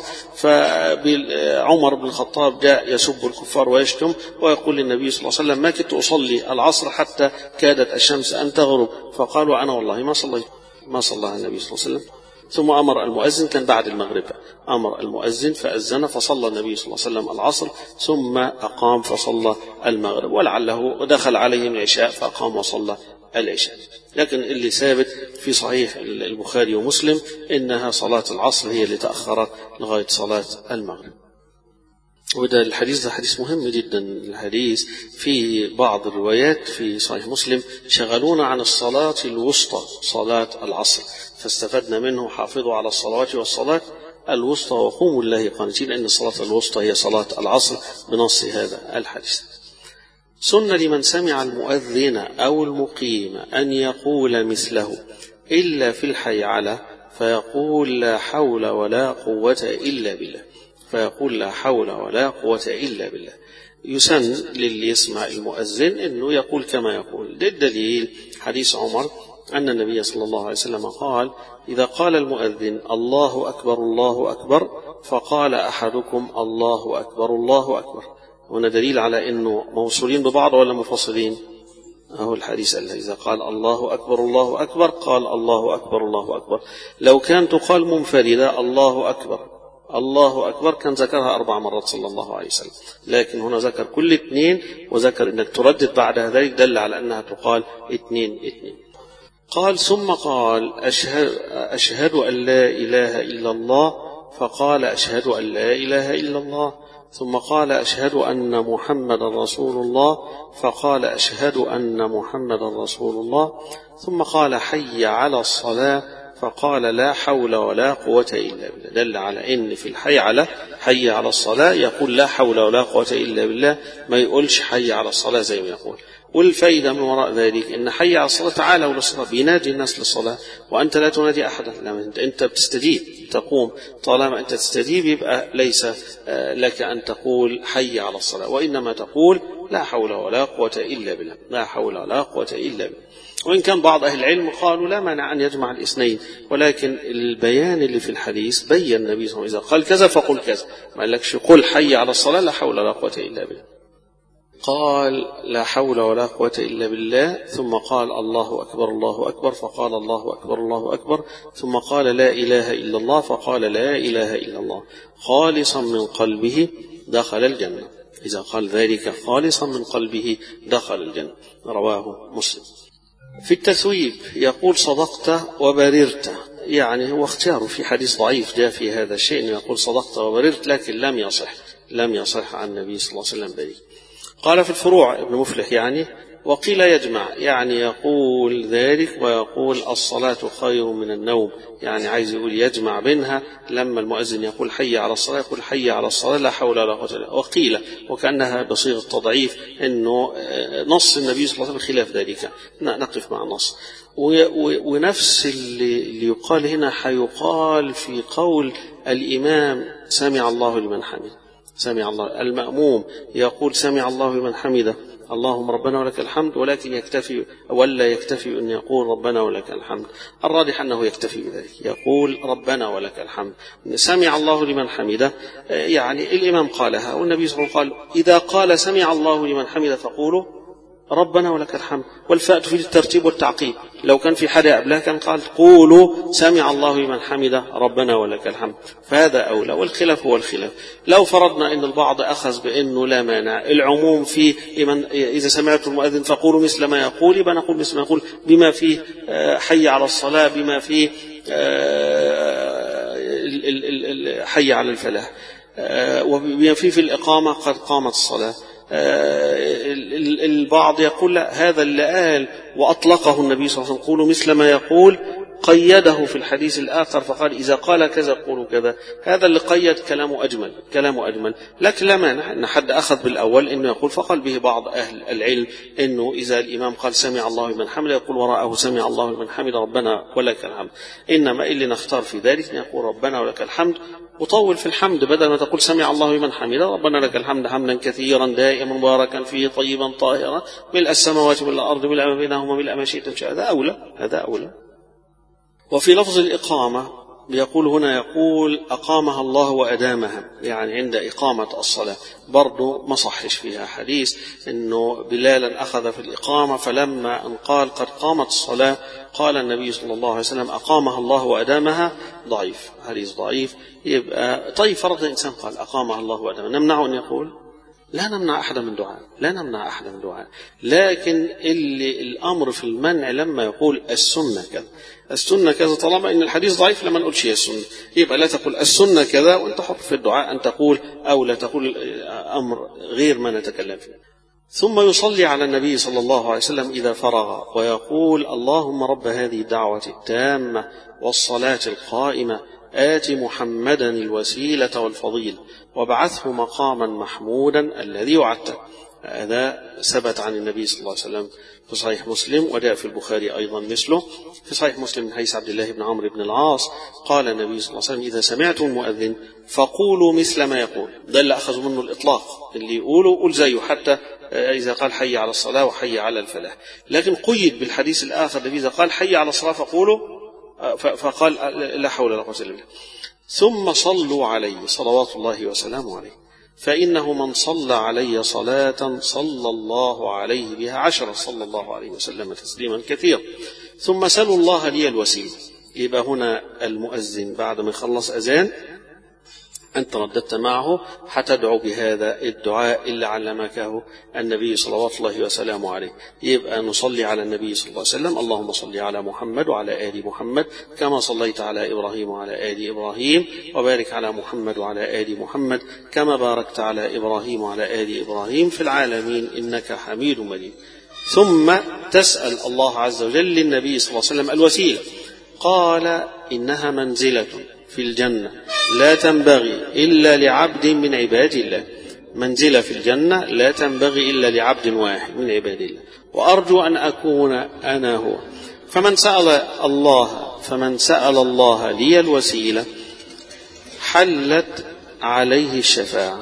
فعمر بن الخطاب جاء يسب الكفار ويشتم ويقول للنبي صلى الله عليه وسلم: ما كنت أصلي العصر حتى كادت الشمس أن تغرب. فقالوا: أنا والله ما صلى النبي صلى الله عليه وسلم. ثم أمر المؤذن، كان بعد المغرب، أمر المؤذن فأذن، فصلى النبي صلى الله عليه وسلم العصر، ثم أقام فصلى المغرب، ولعله دخل عليهم العشاء فأقام وصلى العشاء. لكن اللي ثابت في صحيح البخاري ومسلم إنها صلاة العصر هي اللي تأخرت لغاية صلاة المغرب. وده الحديث ده حديث مهم جدا. الحديث في بعض الروايات في صحيح مسلم شغلونا عن الصلاة الوسطى، صلاة العصر، فاستفدنا منه: حافظوا على الصلوات والصلاة الوسطى وقوموا لله قانتين، لأن الصلاة الوسطى هي صلاة العصر بنص هذا الحديث. سن لمن سمع المؤذن أو المقيم أن يقول مثله إلا في الحيعلة فيقول لا حول ولا قوة إلا بالله، فيقول لا حول ولا قوة إلا بالله. يسن للي يسمع المؤذن أنه يقول كما يقول. للدليل حديث عمر أن النبي صلى الله عليه وسلم قال إذا قال المؤذن الله أكبر الله أكبر فقال أحدكم الله أكبر الله أكبر. هنا دليل على أنه موصولين ببعض ولا منفصلين؟ أهو الحديث إذا قال الله أكبر الله أكبر قال الله أكبر الله أكبر. لو كان تقال منفردة الله أكبر الله أكبر كان ذكرها 4 مرات صلى الله عليه وسلم، لكن هنا ذكر كل 2 وذكر أنك تردد بعد ذلك دل على أنها تقال 2 2. قال ثم قال أشهد أن لا إله إلا الله فقال أشهد أن لا إله إلا الله. ثم قال أشهد أن محمد رسول الله فقال أشهد أن محمد رسول الله. ثم قال حي على الصلاة فقال لا حول ولا قوة إلا بالله. دل على أن في الحي على الصلاة يقول لا حول ولا قوة إلا بالله، ما يقولش حي على الصلاة زي ما يقول. والفائدة من وراء ذلك أن حي على الصلاة تعالوا للصلاة، بينادي الناس للصلاة وأنت لا تنادي أحدا. لما أنت بتستجيب تقوم، طالما أنت تستجيب يبقى ليس لك أن تقول حي على الصلاة، وإنما تقول لا حول ولا قوة إلا بالله، لا حول ولا قوة إلا بالله. وإن كان بعض أهل العلم قالوا لا مانع أن يجمع الاثنين، ولكن البيان اللي في الحديث بين النبي صلى الله عليه وسلم إذا قال كذا فقل كذا، ما قالكش قل حي على الصلاة لا حول ولا قوة إلا بالله. قال لا حول ولا قوة إلا بالله. ثم قال الله أكبر الله أكبر فقال الله أكبر الله أكبر. ثم قال لا إله إلا الله فقال لا إله إلا الله خالصا من قلبه دخل الجنة. إذا قال ذلك خالصا من قلبه دخل الجنة. رواه مسلم. في التثويب يقول صدقت وبررت، يعني هو اختياره في حديث ضعيف جاء في هذا الشيء أنه يقول صدقت وبررت، لكن لم يصح عن النبي صلى الله عليه وسلم بريء. قال في الفروع ابن مفلح يعني وقيل يجمع، يعني يقول ذلك ويقول الصلاة خير من النوم، يعني عايز يقول يجمع بينها. لما المؤذن يقول حي على الصلاة يقول حي على الصلاة لا حول ولا قوة إلا بالله. وقيل وكأنها بصيغة تضعيف أنه نص النبي صلى الله عليه وسلم خلاف ذلك، نقف مع النص. ونفس اللي يقال هنا حيقال في قول الإمام سمع الله لمن حمده. سمع الله المأموم يقول سمع الله لمن حمده اللهم ربنا ولك الحمد، ولكن يكتفي أن يقول ربنا ولك الحمد. الراجح أنه يكتفي بذلك، يقول ربنا ولك الحمد. سمع الله لمن حمده يعني الإمام قالها، والنبي صلى الله عليه وسلم قال إذا قال سمع الله لمن حمده فقولوا ربنا ولك الحمد، والفاء تفيد الترتيب والتعقيب. لو كان في حدا قبلها كان قال قولوا سمع الله لمن حمده ربنا ولك الحمد، فهذا أولى. والخلاف هو الخلاف. لو فرضنا أن البعض أخذ بأنه لا مانع العموم في إذا سمعت المؤذن فقولوا مثل ما يقول، يبقى نقول مثل ما يقول بما فيه حي على الصلاة، بما فيه حي على الفلاح، وبما فيه في الإقامة قد قامت الصلاة. البعض يقول لا، هذا اللي قال وأطلقه النبي صلى الله عليه وسلم قولوا مثل ما يقول، قيده في الحديث الآخر فقال إذا قال كذا قولوا كذا. هذا اللي قيد كلامه أجمل. لكن لا مانع أن حد أخذ بالأول أنه يقول، فقال به بعض أهل العلم أنه إذا الإمام قال سمع الله لمن حمده يقول وراءه سمع الله لمن حمده ربنا ولك الحمد. إنما اللي نختار في ذلك نقول ربنا ولك الحمد، وطول في الحمد بدل ما تقول سمع الله لمن حمده ربنا لك الحمد حمدا كثيرا دائما مباركا فيه طيبا طاهرا ملء السماوات والأرض ملء ما بينهما ملء ما شئت. هذا أولى. وفي لفظ الإقامة يقول أقامها الله وأدامها، يعني عند إقامة الصلاة برضو ما صحش فيها حديث أنه بلالا أخذ في الإقامة فلما أن قال قد قامت الصلاة قال النبي صلى الله عليه وسلم أقامها الله وأدامها. ضعيف، حديث ضعيف. يبقى طيب فرض الإنسان قال أقامها الله وأدامها، نمنعه أن يقول؟ لا نمنع أحد من دعاء، لكن الأمر في المنع لما يقول السنة كذا طالما إن الحديث ضعيف لما نقول شيء السنة، يبقى لا تقول السنة كذا وأنت حر في الدعاء أن تقول أو لا تقول أمر غير ما نتكلم فيه. ثم يصلي على النبي صلى الله عليه وسلم إذا فرغ ويقول اللهم رب هذه الدعوة التامة والصلاة القائمة آت محمدا الوسيلة والفضيل وابعثه مقاما محمودا الذي وعدته. هذا ثبت عن النبي صلى الله عليه وسلم في صحيح مسلم، وجاء في البخاري أيضا مثله. في صحيح مسلم من حديث عبد الله بن عمرو بن العاص قال النبي صلى الله عليه وسلم: إذا سمعتم المؤذن فقولوا مثل ما يقول. ده اللي أخذوا منه الإطلاق، اللي يقولوا قول زيه، حتى إذا قال حي على الصلاة وحي على الفلاح. لكن قيد بالحديث الآخر الذي إذا قال حي على الصلاة فقولوا، فقال لا حول ولا قوة إلا بالله. ثم صلوا عليه صلوات الله وسلامه عليه، فإنه من صلى علي صلاة صلى الله عليه بها 10 صلى الله عليه وسلم تسليما كثيرا. ثم سلوا الله لي الوسيلة. يبقى هنا المؤذن بعد ما يخلص أذان أنت رددت معه حتدعو بهذا الدعاء اللي علمكه النبي صلوات الله وسلامه عليه. يبقى نصلي على النبي صلى الله عليه وسلم: اللهم صل على محمد وعلى آل محمد كما صليت على إبراهيم وعلى آل إبراهيم، وبارك على محمد وعلى آل محمد كما باركت على إبراهيم وعلى آل إبراهيم في العالمين إنك حميد مجيد. ثم تسأل الله عز وجل للنبي صلى الله عليه وسلم الوسيلة. قال: إنها منزلة في الجنة لا تنبغي إلا لعبد من عباد الله. منزلة في الجنة لا تنبغي إلا لعبد واحد من عباد الله، وأرجو أن أكون أنا هو. فمن سأل الله لي الوسيلة حلت عليه الشفاعة.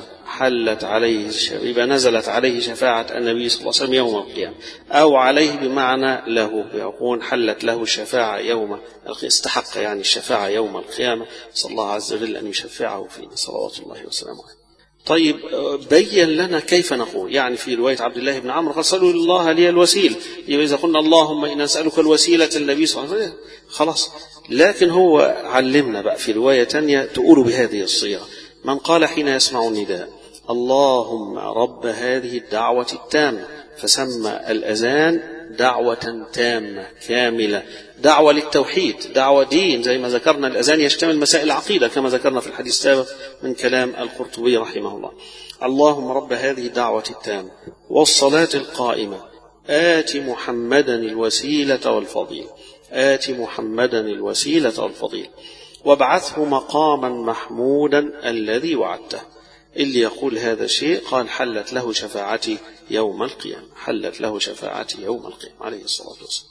يبقى نزلت عليه شفاعة النبي صلى الله عليه وسلم يوم القيامة، أو عليه بمعنى له، يكون حلت له الشفاعة يوم استحق يعني الشفاعة يوم القيامة. صلى الله عز وجل أن يشفعه فينا صلوات الله وسلامه عليه. طيب بين لنا كيف نقول. يعني في رواية عبد الله بن عمرو قال: صلوا الله لي الوسيلة. يبقى إذا قلنا اللهم إنا نسألك الوسيلة النبي صلى الله عليه وسلم خلاص. لكن هو علمنا بقى في رواية تانية تقول بهذه الصيغة: من قال حين يسمع النداء: اللهم رب هذه الدعوة التامة، فسمى الأذان دعوة تامة كاملة، دعوة للتوحيد، دعوة دين، زي ما ذكرنا الأذان يشتمل مسائل العقيدة كما ذكرنا في الحديث السابق من كلام القرطبي رحمه الله. اللهم رب هذه الدعوة التامة والصلاة القائمة آت محمدا الوسيلة والفضيلة، آت محمدا الوسيلة والفضيلة وابعثه مقاما محمودا الذي وعدته. اللي يقول هذا الشيء قال حلت له شفاعتي يوم القيامة، حلت له شفاعتي يوم القيامة عليه الصلاة والسلام.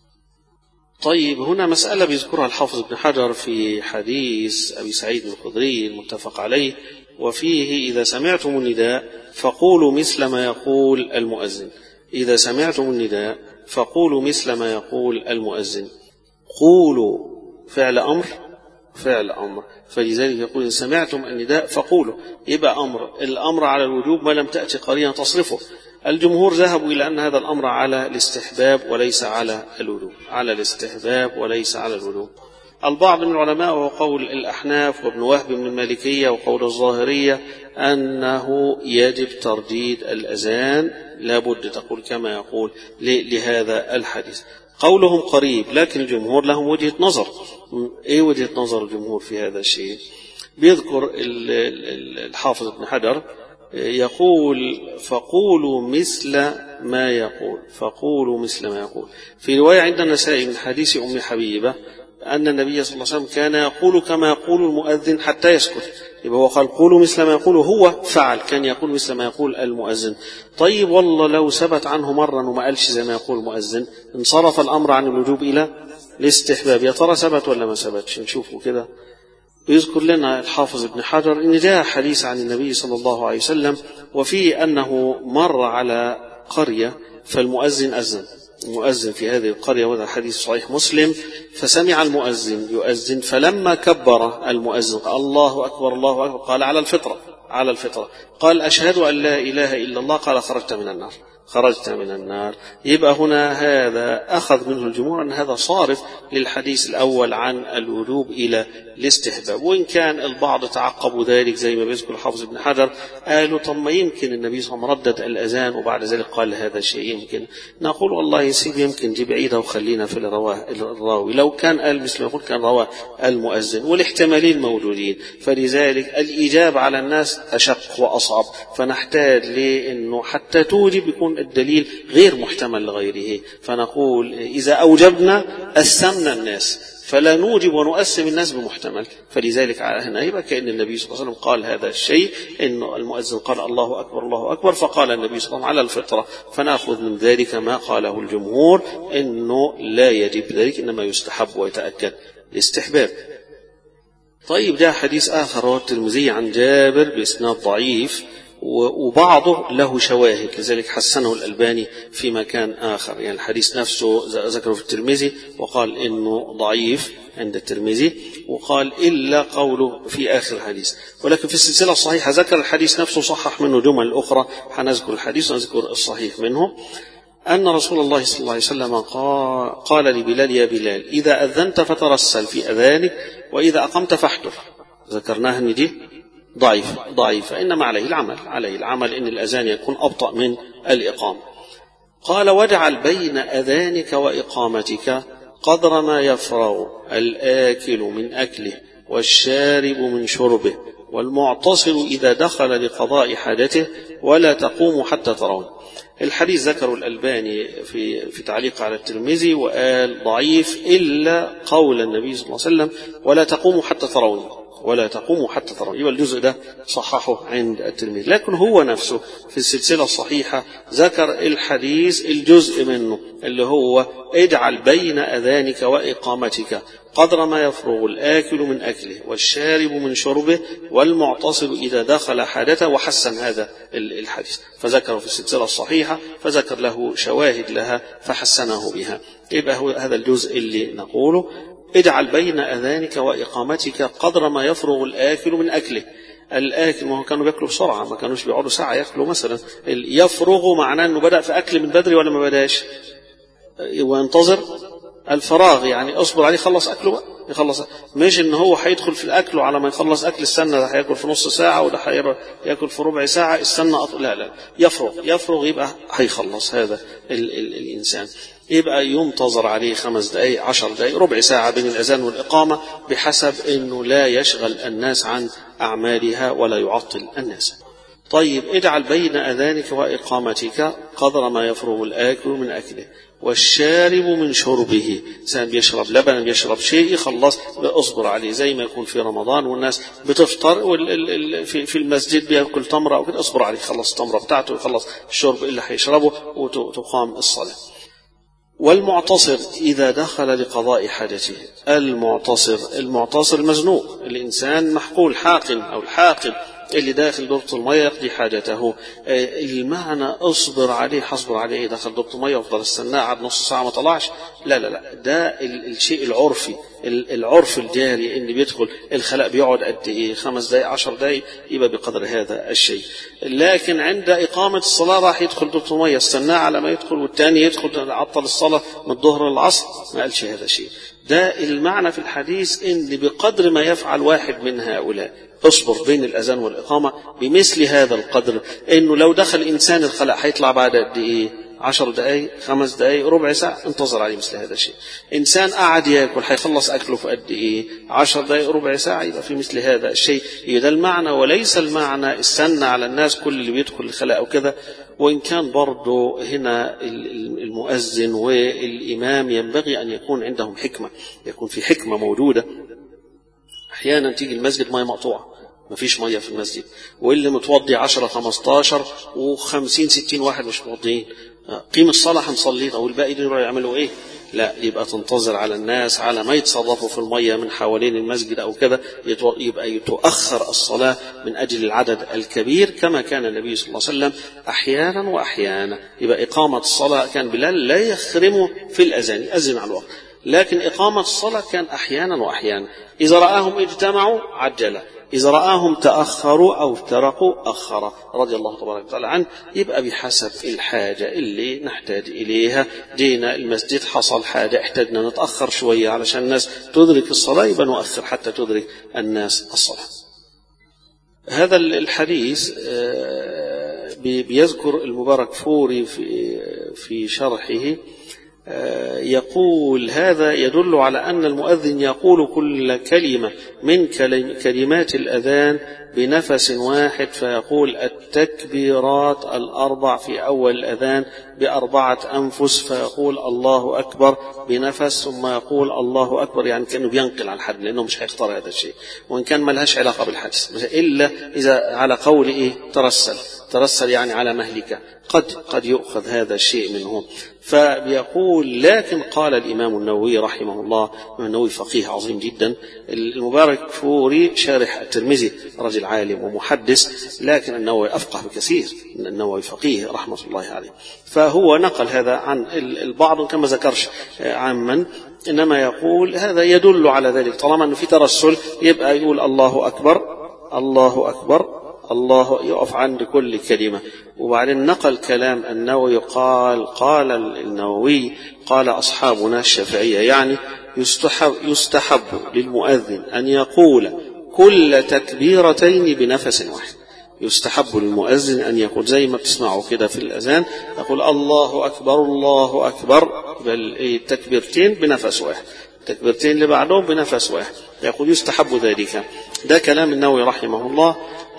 طيب هنا مسألة بيذكرها الحافظ ابن حجر في حديث أبي سعيد الخدري المتفق عليه، وفيه: إذا سمعتم النداء فقولوا مثل ما يقول المؤذن. إذا سمعتم النداء فقولوا مثل ما يقول المؤذن. قولوا فعل أمر، فلذلك يقول: إن سمعتم النداء فقولوا. يبقى الأمر على الوجوب ما لم تأتي قرينة تصرفه. الجمهور ذهبوا إلى أن هذا الأمر على الاستحباب وليس على الوجوب، على الاستحباب وليس على الوجوب. البعض من العلماء وهو قول الأحناف وابن وهب من المالكية وقول الظاهرية أنه يجب ترديد الأذان، لابد تقول كما يقول لهذا الحديث. قولهم قريب، لكن الجمهور لهم وجهة نظر. ايه وجهة نظر الجمهور في هذا الشيء؟ بيذكر الحافظ ابن حجر يقول: فقولوا مثل ما يقول، فقولوا مثل ما يقول. في رواية عند النسائي من حديث أم حبيبة أن النبي صلى الله عليه وسلم كان يقول كما يقول المؤذن حتى يسكت. يبقى هو قال قولوا مثل ما يقول، هو فعل كان يقول مثل ما يقول المؤذن. طيب والله لو ثبت عنه مرة وما قالش زي ما يقول المؤذن انصرف الأمر عن الوجوب إلى الاستحباب. يا ترى ثبت ولا ما ثبتش؟ نشوفه كده. ويذكر لنا الحافظ ابن حجر إن جاء حديث عن النبي صلى الله عليه وسلم وفيه أنه مر على قرية فالمؤذن أذن، المؤذن في هذه القرية، وهذا حديث صحيح مسلم. فسمع المؤذن يؤذن، فلما كبر المؤذن قال الله أكبر الله أكبر، قال على الفطرة، قال أشهد أن لا إله إلا الله، قال خرجت من النار. يبقى هنا هذا أخذ منه الجمهور أن هذا صارف للحديث الأول عن الوجوب إلى الاستحباب، وإن كان البعض تعقبوا ذلك زي ما بيذكر الحافظ ابن حجر، قالوا طب ما يمكن النبي صلى الله عليه وسلم ردد الأذان وبعد ذلك قال هذا الشيء. يمكن نقول والله يا سيدي يمكن دي بعيدة وخلينا في الراوي، لو كان قال مثل ما يقول كان رواه المؤذن، والاحتمالين موجودين، فلذلك الإجابة على الناس أشق وأصعب، فنحتاج لأنه حتى توجب يكون يكون الدليل غير محتمل لغيره، فنقول إذا أوجبنا أسمنا الناس، فلا نوجب ونؤسم الناس بمحتمل. فلذلك هنا يبقى كأن النبي صلى الله عليه وسلم قال هذا الشيء، إنه المؤذن قال الله أكبر الله أكبر، فقال النبي صلى الله عليه وسلم على الفطرة، فنأخذ من ذلك ما قاله الجمهور إنه لا يجب ذلك، إنما يستحب ويتأكد الاستحباب. طيب ده حديث آخر رواه الترمذي عن جابر بإسناد ضعيف، وبعضه له شواهد، لذلك حسنه الألباني في مكان آخر. يعني الحديث نفسه ذكره في الترمذي وقال إنه ضعيف عند الترمذي، وقال إلا قوله في آخر الحديث، ولكن في السلسلة الصحيحة ذكر الحديث نفسه، صحح منه جمل أخرى، حنذكر الحديث ونذكر الصحيح منه. أن رسول الله صلى الله عليه وسلم قال لبلال يا بلال إذا أذنت فترسل في أذانك وإذا أقمت فاحتر. ذكرناها أن دي ضعيف، إنما عليه العمل إن الأذان يكون أبطأ من الإقامة. قال واجعل بين أذانك وإقامتك قدر ما يفرغ الآكل من أكله والشارب من شربه والمعتصر إذا دخل لقضاء حاجته ولا تقوم حتى ترون. الحديث ذكره الألباني في تعليق على الترمذي وقال ضعيف إلا قول النبي صلى الله عليه وسلم ولا تقوموا حتى ترون، يبقى الجزء ده صححه عند الترمذي. لكن هو نفسه في السلسلة الصحيحة ذكر الحديث الجزء منه اللي هو اجعل بين أذانك وإقامتك قدر ما يفرغ الآكل من أكله والشارب من شربه والمعتصر إذا دخل حاجته، وحسن هذا الحديث فذكره في السلسلة الصحيحة، فذكر له شواهد لها فحسنه بها. يبقى هو هذا الجزء اللي نقوله اجعل بين أذانك وإقامتك قدر ما يفرغ الآكل من أكله. الآكل ما هو كانوا بيأكلوا بسرعة، ما كانوش بيقعدوا ساعة يأكلوا مثلا. يفرغ معناه أنه بدأ في أكل من بدري ولا ما بداش، وينتظر الفراغ، يعني اصبر عليه خلص أكله بقى يخلص، مش ان هو هيدخل في الأكل وعلى ما يخلص أكل السنة ده هيأكل في نص ساعة وده هيأكل في ربع ساعة السنة لا يفرغ يبقى هيخلص هذا الإنسان. يبقى ينتظر عليه 5 دقائق 10 دقائق ربع ساعة بين الأذان والإقامة بحسب أنه لا يشغل الناس عن أعمالها ولا يعطل الناس. طيب اجعل بين أذانك وإقامتك قدر ما يفرغ الآكل من أكله والشارب من شربه. إنسان بيشرب لبن بيشرب شيء يخلص اصبر عليه، زي ما يكون في رمضان والناس بتفطر في المسجد بيأكل تمرة أو كده اصبر عليه خلص التمرة بتاعته ويخلص الشرب اللي هيشربه وتقام الصلاة. والمعتصر إذا دخل لقضاء حاجته. المعتصر مزنوق، الإنسان محقول حاقن أو الحاقن اللي داخل دورة المية يقضي حاجته. المعنى اصبر عليه حصبر عليه، دخل دورة المية وفضل السناء قعد نص ساعة ما طلعش، لا ده الشيء العرفي، العرف الجاري اللي بيدخل الخلاء بيقعد قد ايه 5 دقائق 10 دقائق يبقى بقدر هذا الشيء. لكن عند إقامة الصلاة راح يدخل دورة المية السناء على ما يدخل والتاني يدخل عطل الصلاة من الظهر للعصر، ما قالش هذا الشيء. ده المعنى في الحديث ان بقدر ما يفعل واحد من هؤلاء اصبر بين الأذان والإقامة بمثل هذا القدر، إنه لو دخل إنسان الخلاء هيطلع بعد قد إيه 10 دقائق 5 دقائق ربع ساعة انتظر عليه مثل هذا الشيء. إنسان قعد يأكل هيخلص أكله في قد إيه 10 دقائق ربع ساعة يبقى في مثل هذا الشيء. ده المعنى، وليس المعنى السنة على الناس كل اللي بيدخل الخلاء أو كذا. وإن كان برضو هنا المؤذن والإمام ينبغي أن يكون عندهم حكمة، يكون في حكمة موجودة. أحيانا تيجي المسجد مية مقطوعة، ما فيش مية في المسجد، واللي متوضي 10 15 و50 60 واحد مش متوضيين، قيم الصلاة هنصلي أو الباقي دول يعملوا إيه؟ لا، يبقى تنتظر على الناس على ما يتصرفوا في المية من حوالين المسجد أو كذا، يبقى يتؤخر الصلاة من أجل العدد الكبير كما كان النبي صلى الله عليه وسلم أحيانا وأحيانا. يبقى إقامة الصلاة كان بلال لا يخرمه في الأذان، يأذن على الوقت، لكن إقامة الصلاة كان أحيانا وأحيانا. إذا رآهم اجتمعوا عجل، إذا رآهم تأخروا أو افترقوا أخر رضي الله تبارك وتعالى عنه. يبقى بحسب الحاجة اللي نحتاج إليها. جينا المسجد حصل حاجة احتاجنا نتأخر شوية علشان الناس تدرك الصلاة، يبقى نؤخر حتى تدرك الناس الصلاة. هذا الحديث بيذكر المبارك فوري في شرحه يقول هذا يدل على أن المؤذن يقول كل كلمة من كلمات الأذان بنفس واحد، فيقول التكبيرات الأربع في أول الأذان ب4 أنفس، فيقول الله أكبر بنفس ثم يقول الله أكبر، يعني كأنه بينقل عن الحد لأنه مش هيختار هذا الشيء، وإن كان ما لهاش علاقة بالحدث إلا إذا على قول ترسل يعني على مهلكة، قد يؤخذ هذا الشيء منهم. فبيقول لكن قال الإمام النووي رحمه الله، النووي فقيه عظيم جدا، المبارك فوري شارح الترمذي رجل عالم ومحدث، لكن النووي أفقه بكثير، النووي فقيه رحمة الله عليه، فهو نقل هذا عن البعض كما ذكرش عاما، إنما يقول هذا يدل على ذلك، طالما أنه في ترسل يبقى يقول الله أكبر الله أكبر الله، يقف عند كل كلمة. وبعدين نقل كلام النووي، قال النووي قال أصحابنا الشافعية يعني يستحب للمؤذن أن يقول كل تكبيرتين بنفس واحد، يستحب للمؤذن أن يقول زي ما بتسمعوا كده في الأذان، يقول الله أكبر الله أكبر، التكبيرتين بنفس واحد، التكبيرتين اللي بعدهم بنفس واحد، يقول يستحب ذلك. ده كلام النووي رحمه الله.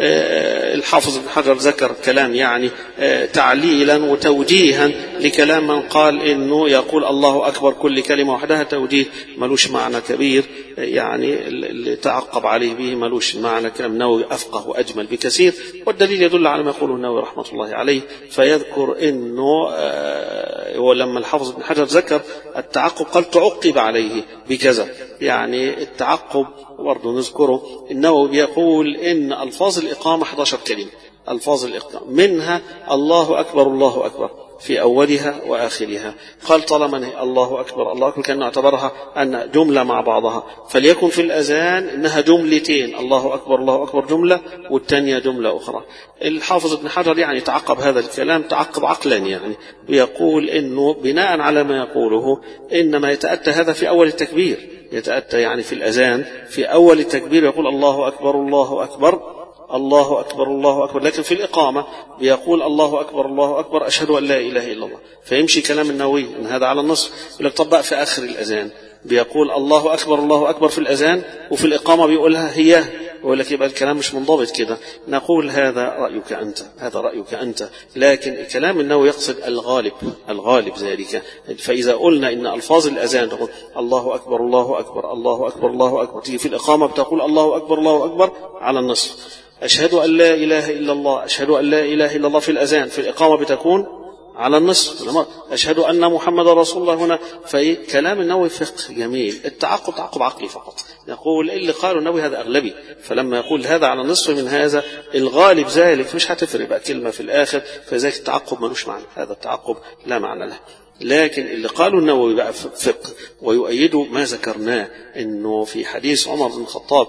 الحافظ ابن حجر ذكر كلام يعني تعليلا وتوجيها لكلام من قال إنه يقول الله أكبر كل كلمة وحدها، توجيه ملوش معنى كبير، يعني اللي تعقب عليه به ملوش معنى. كلام النووي أفقه وأجمل بكثير، والدليل يدل على ما يقوله النووي رحمة الله عليه، فيذكر إنه ولما الحافظ ابن حجر ذكر التعقب قال تعقب عليه بكذا، يعني التعقب برضه نذكره. النووي بيقول إن ألفاظ الإقامة 11 كلمة، ألفاظ الإقامة منها الله أكبر الله أكبر في أولها وآخرها، قال طالما الله أكبر الله أكبر كأنه اعتبرها أن جملة مع بعضها، فليكن في الأذان إنها جملتين، الله أكبر الله أكبر جملة والتانية جملة أخرى. الحافظ ابن حجر يعني تعقب هذا الكلام تعقب عقلا، يعني ويقول إنه بناء على ما يقوله إنما يتأتى هذا في أول التكبير، يتأتى يعني في الأذان في أول التكبير يقول الله أكبر الله أكبر الله أكبر الله أكبر، لكن في الإقامة بيقول الله أكبر الله أكبر أشهد أن لا إله إلا الله، فيمشي كلام النووي أن هذا على النص. يقول لك طبق في آخر الأذان بيقول الله أكبر في الأذان، وفي الإقامة بيقولها هي، يقول لك يبقى الكلام مش منضبط كده. نقول هذا رأيك أنت، هذا رأيك أنت، لكن كلام النووي يقصد الغالب ذلك. فإذا قلنا إن ألفاظ الأذان تقول الله أكبر الله أكبر الله أكبر الله أكبر، تيجي في الإقامة بتقول الله أكبر على النصف، أشهد أن لا إله إلا الله أشهد أن لا إله إلا الله في الأذان، في الإقامة بتكون على النصف، أشهد أن محمد رسول الله هنا. فكلام النووي فقه جميل، التعقب تعقب عقلي فقط، يقول اللي قالوا النووي هذا أغلبي، فلما يقول هذا على النصف من هذا الغالب ذلك مش هتفرق بقى كلمة في الآخر، فذلك التعقب ملوش معنى، هذا التعقب لا معنى له. لكن اللي قالوا النووي بقى فقه ويؤيدوا ما ذكرناه، إنه في حديث عمر بن الخطاب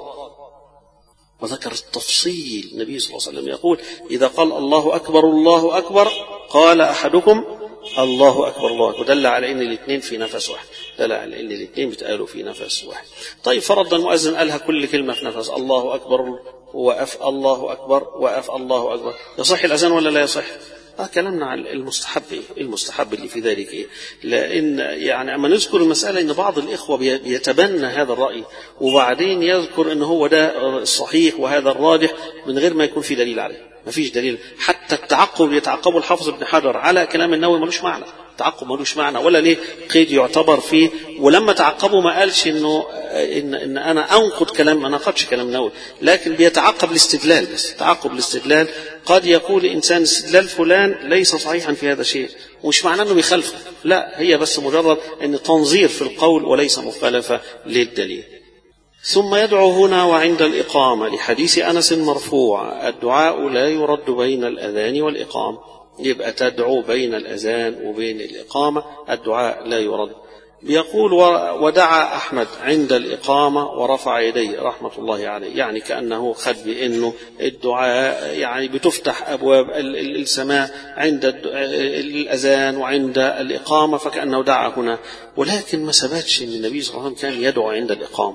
وذكر التفصيل، النبي صلى الله عليه وسلم يقول إذا قال الله أكبر قال أحدكم الله أكبر الله أكبر، دل على أن الاثنين في نفس واحد، دل على أن الاثنين بتقالوا في نفس واحد. طيب فرض المؤذن قالها كل كلمة في نفس، الله أكبر وأف الله أكبر وأف الله أكبر، يصح الأذان ولا لا يصح؟ كلامنا على المستحب اللي في ذلك إيه؟ لأن يعني أما نذكر المسألة إن بعض الإخوة بيتبنى هذا الرأي وبعدين يذكر إن هو ده الصحيح وهذا الراجح من غير ما يكون في دليل عليه، ما فيش دليل. حتى التعقب يتعقبه الحافظ ابن حجر على كلام النووي ملوش معنى، التعقب ملوش معنى ولا ليه قيد يعتبر فيه. ولما تعقبه ما قالش إن أنا أنقض كلام، ما نقضش كلام النووي، لكن بيتعقب الاستدلال بس، تعقب الاستدلال. قد يقول إنسان استدلال فلان ليس صحيحا في هذا الشيء، ومش معناه أنه بيخالفه، لا، هي بس مجرد أن تنظير في القول وليس مخالفة للدليل. ثم يدعو هنا وعند الإقامة لحديث أنس مرفوع الدعاء لا يرد بين الأذان والإقامة، يبقى تدعو بين الأذان وبين الإقامة الدعاء لا يرد. بيقول ودعا أحمد عند الإقامة ورفع يديه رحمة الله عليه، يعني كأنه خد بأنه الدعاء يعني بتفتح أبواب السماء عند الأذان وعند الإقامة، فكأنه دعا هنا. ولكن ما ثبتش أن النبي صلى الله عليه وسلم كان يدعو عند الإقامة،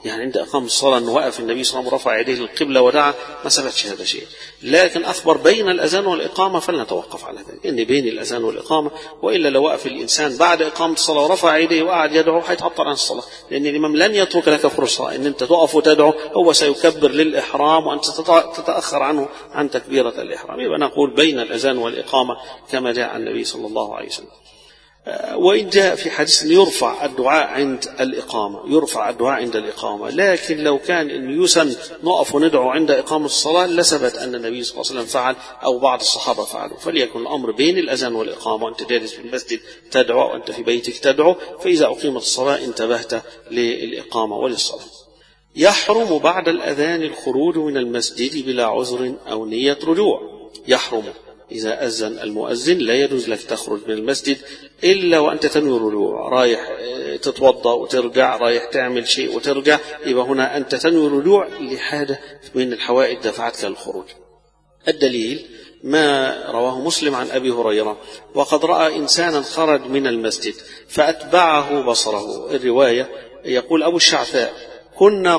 يعني عند إقامة الصلاة أنه وقف النبي صلى الله عليه وسلم ورفع يديه للقبلة ودعا، ما ثبتش هذا شيء. لكن أخبر بين الأذان والإقامة فلنتوقف على ذلك، إن بين الأذان والإقامة، وإلا لو وقف الإنسان بعد إقامة الصلاة ورفع يديه وقعد يدعو حيتعطل عن الصلاة، لأن الإمام لن يترك لك فرصة إن أنت تقف وتدعو، هو سيكبر للإحرام وأنت تتأخر عنه عن تكبيرة الإحرام. يبقى نقول بين الأذان والإقامة كما جاء عن النبي صلى الله عليه وسلم. وإن جاء في حديث يرفع الدعاء عند الإقامة، يرفع الدعاء عند الإقامة، لكن لو كان إن يسن نقف وندعو عند إقامة الصلاة لثبت أن النبي صلى الله عليه وسلم فعل أو بعض الصحابة فعلوا. فليكن الأمر بين الأذان والإقامة، وأنت جالس في المسجد تدعو وأنت في بيتك تدعو، فإذا أقيمت الصلاة انتبهت للإقامة وللصلاة. يحرم بعد الأذان الخروج من المسجد بلا عذر أو نية رجوع. يحرم إذا أذن المؤذن لا يجوز لك تخرج من المسجد إلا وأنت تنوي الرجوع، رايح تتوضأ وترجع، رايح تعمل شيء وترجع، يبقى هنا أنت تنوي الرجوع لحاجة من الحوائج دفعتك للخروج. الدليل ما رواه مسلم عن أبي هريرة: وقد رأى إنسانا خرج من المسجد فأتبعه بصره. الرواية يقول أبو الشعثاء: كنا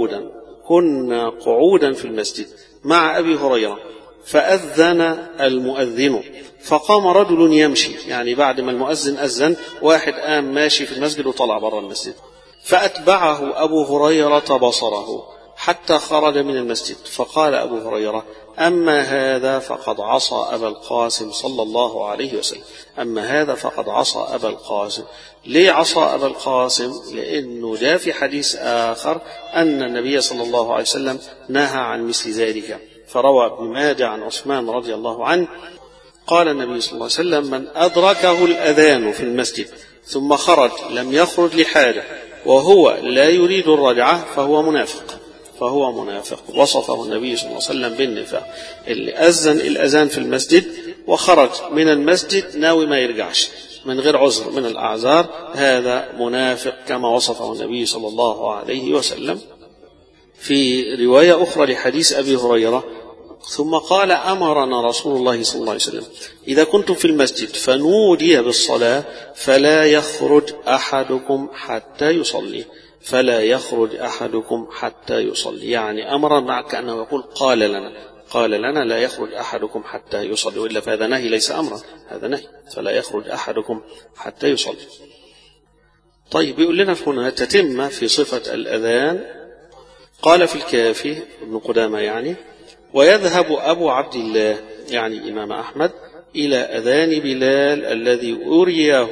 قعودا في المسجد مع أبي هريرة فأذن المؤذن فقام رجل يمشي، يعني بعد ما المؤذن أذن واحد قام ماشي في المسجد وطلع برا المسجد، فأتبعه أبو هريرة بصره حتى خرج من المسجد، فقال أبو هريرة: أما هذا فقد عصى أبا القاسم صلى الله عليه وسلم. أما هذا فقد عصى أبا القاسم. ليه عصى أبا القاسم؟ لأنه جاء في حديث آخر أن النبي صلى الله عليه وسلم نهى عن مثل ذلك. فروى ابن ماجه عن عثمان رضي الله عنه قال النبي صلى الله عليه وسلم: من أدركه الأذان في المسجد ثم خرج لم يخرج لحاجة وهو لا يريد الرجعة فهو منافق. وصفه النبي صلى الله عليه وسلم بالنفاق. اللي أذن الأذان في المسجد وخرج من المسجد ناوي ما يرجعش من غير عذر من الأعذار، هذا منافق كما وصفه النبي صلى الله عليه وسلم. في رواية أخرى لحديث أبي هريرة: ثم قال: أمرنا رسول الله صلى الله عليه وسلم إذا كنتم في المسجد فنودي بالصلاة فلا يخرج أحدكم حتى يصلي. يعني أمر مع كأنه يقول قال لنا لا يخرج أحدكم حتى يصلي، وإلا فهذا نهي ليس أمرا، هذا نهي، فلا يخرج أحدكم حتى يصلي. طيب يقول لنا هنا تتم في صفة الأذان. قال في الكافي ابن قدامة يعني: ويذهب أبو عبد الله يعني إمام أحمد إلى أذان بلال الذي أريه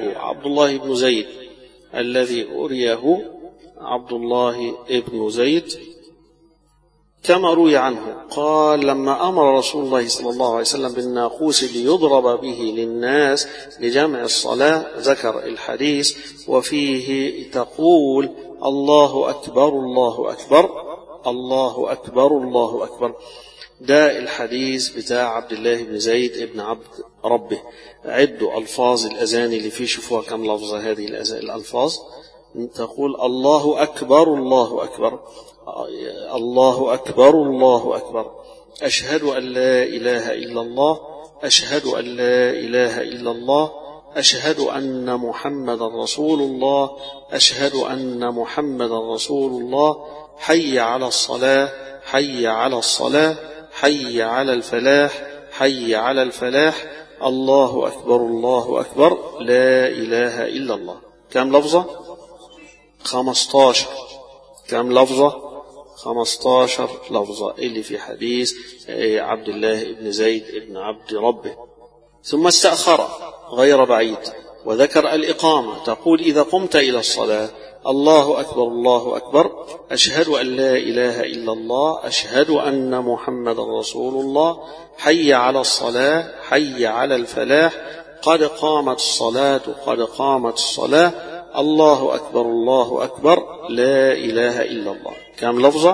عبد الله بن زيد كما روي عنه قال: لما أمر رسول الله صلى الله عليه وسلم بالناقوس ليضرب به للناس لجمع الصلاة، ذكر الحديث وفيه تقول: الله أكبر الله أكبر الله أكبر الله أكبر. ده الحديث بتاع عبد الله بن زيد بن عبد ربه. عدوا ألفاظ الأذان اللي فيه، شوفوها كم لفظة هذه الألفاظ. تقول: الله أكبر الله أكبر الله أكبر الله أكبر، أشهد أن لا إله إلا الله، أشهد أن لا إله إلا الله، أشهد أن محمد رسول الله، أشهد أن محمد رسول الله، حي على الصلاة حي على الصلاة، حي على الفلاح حي على الفلاح، الله أكبر الله أكبر، لا إله إلا الله. كم لفظة؟ 15. كم لفظة؟ 15 لفظة اللي في حديث عبد الله بن زيد بن عبد ربه. ثم استأخر غير بعيد وذكر الإقامة، تقول: إذا قمت إلى الصلاة الله أكبر الله أكبر، أشهد أن لا إله إلا الله، أشهد أن محمد رسول الله، حي على الصلاة حي على الفلاح، قد قامت الصلاة قد قامت الصلاة، الله أكبر الله أكبر، لا إله إلا الله. كم لفظة؟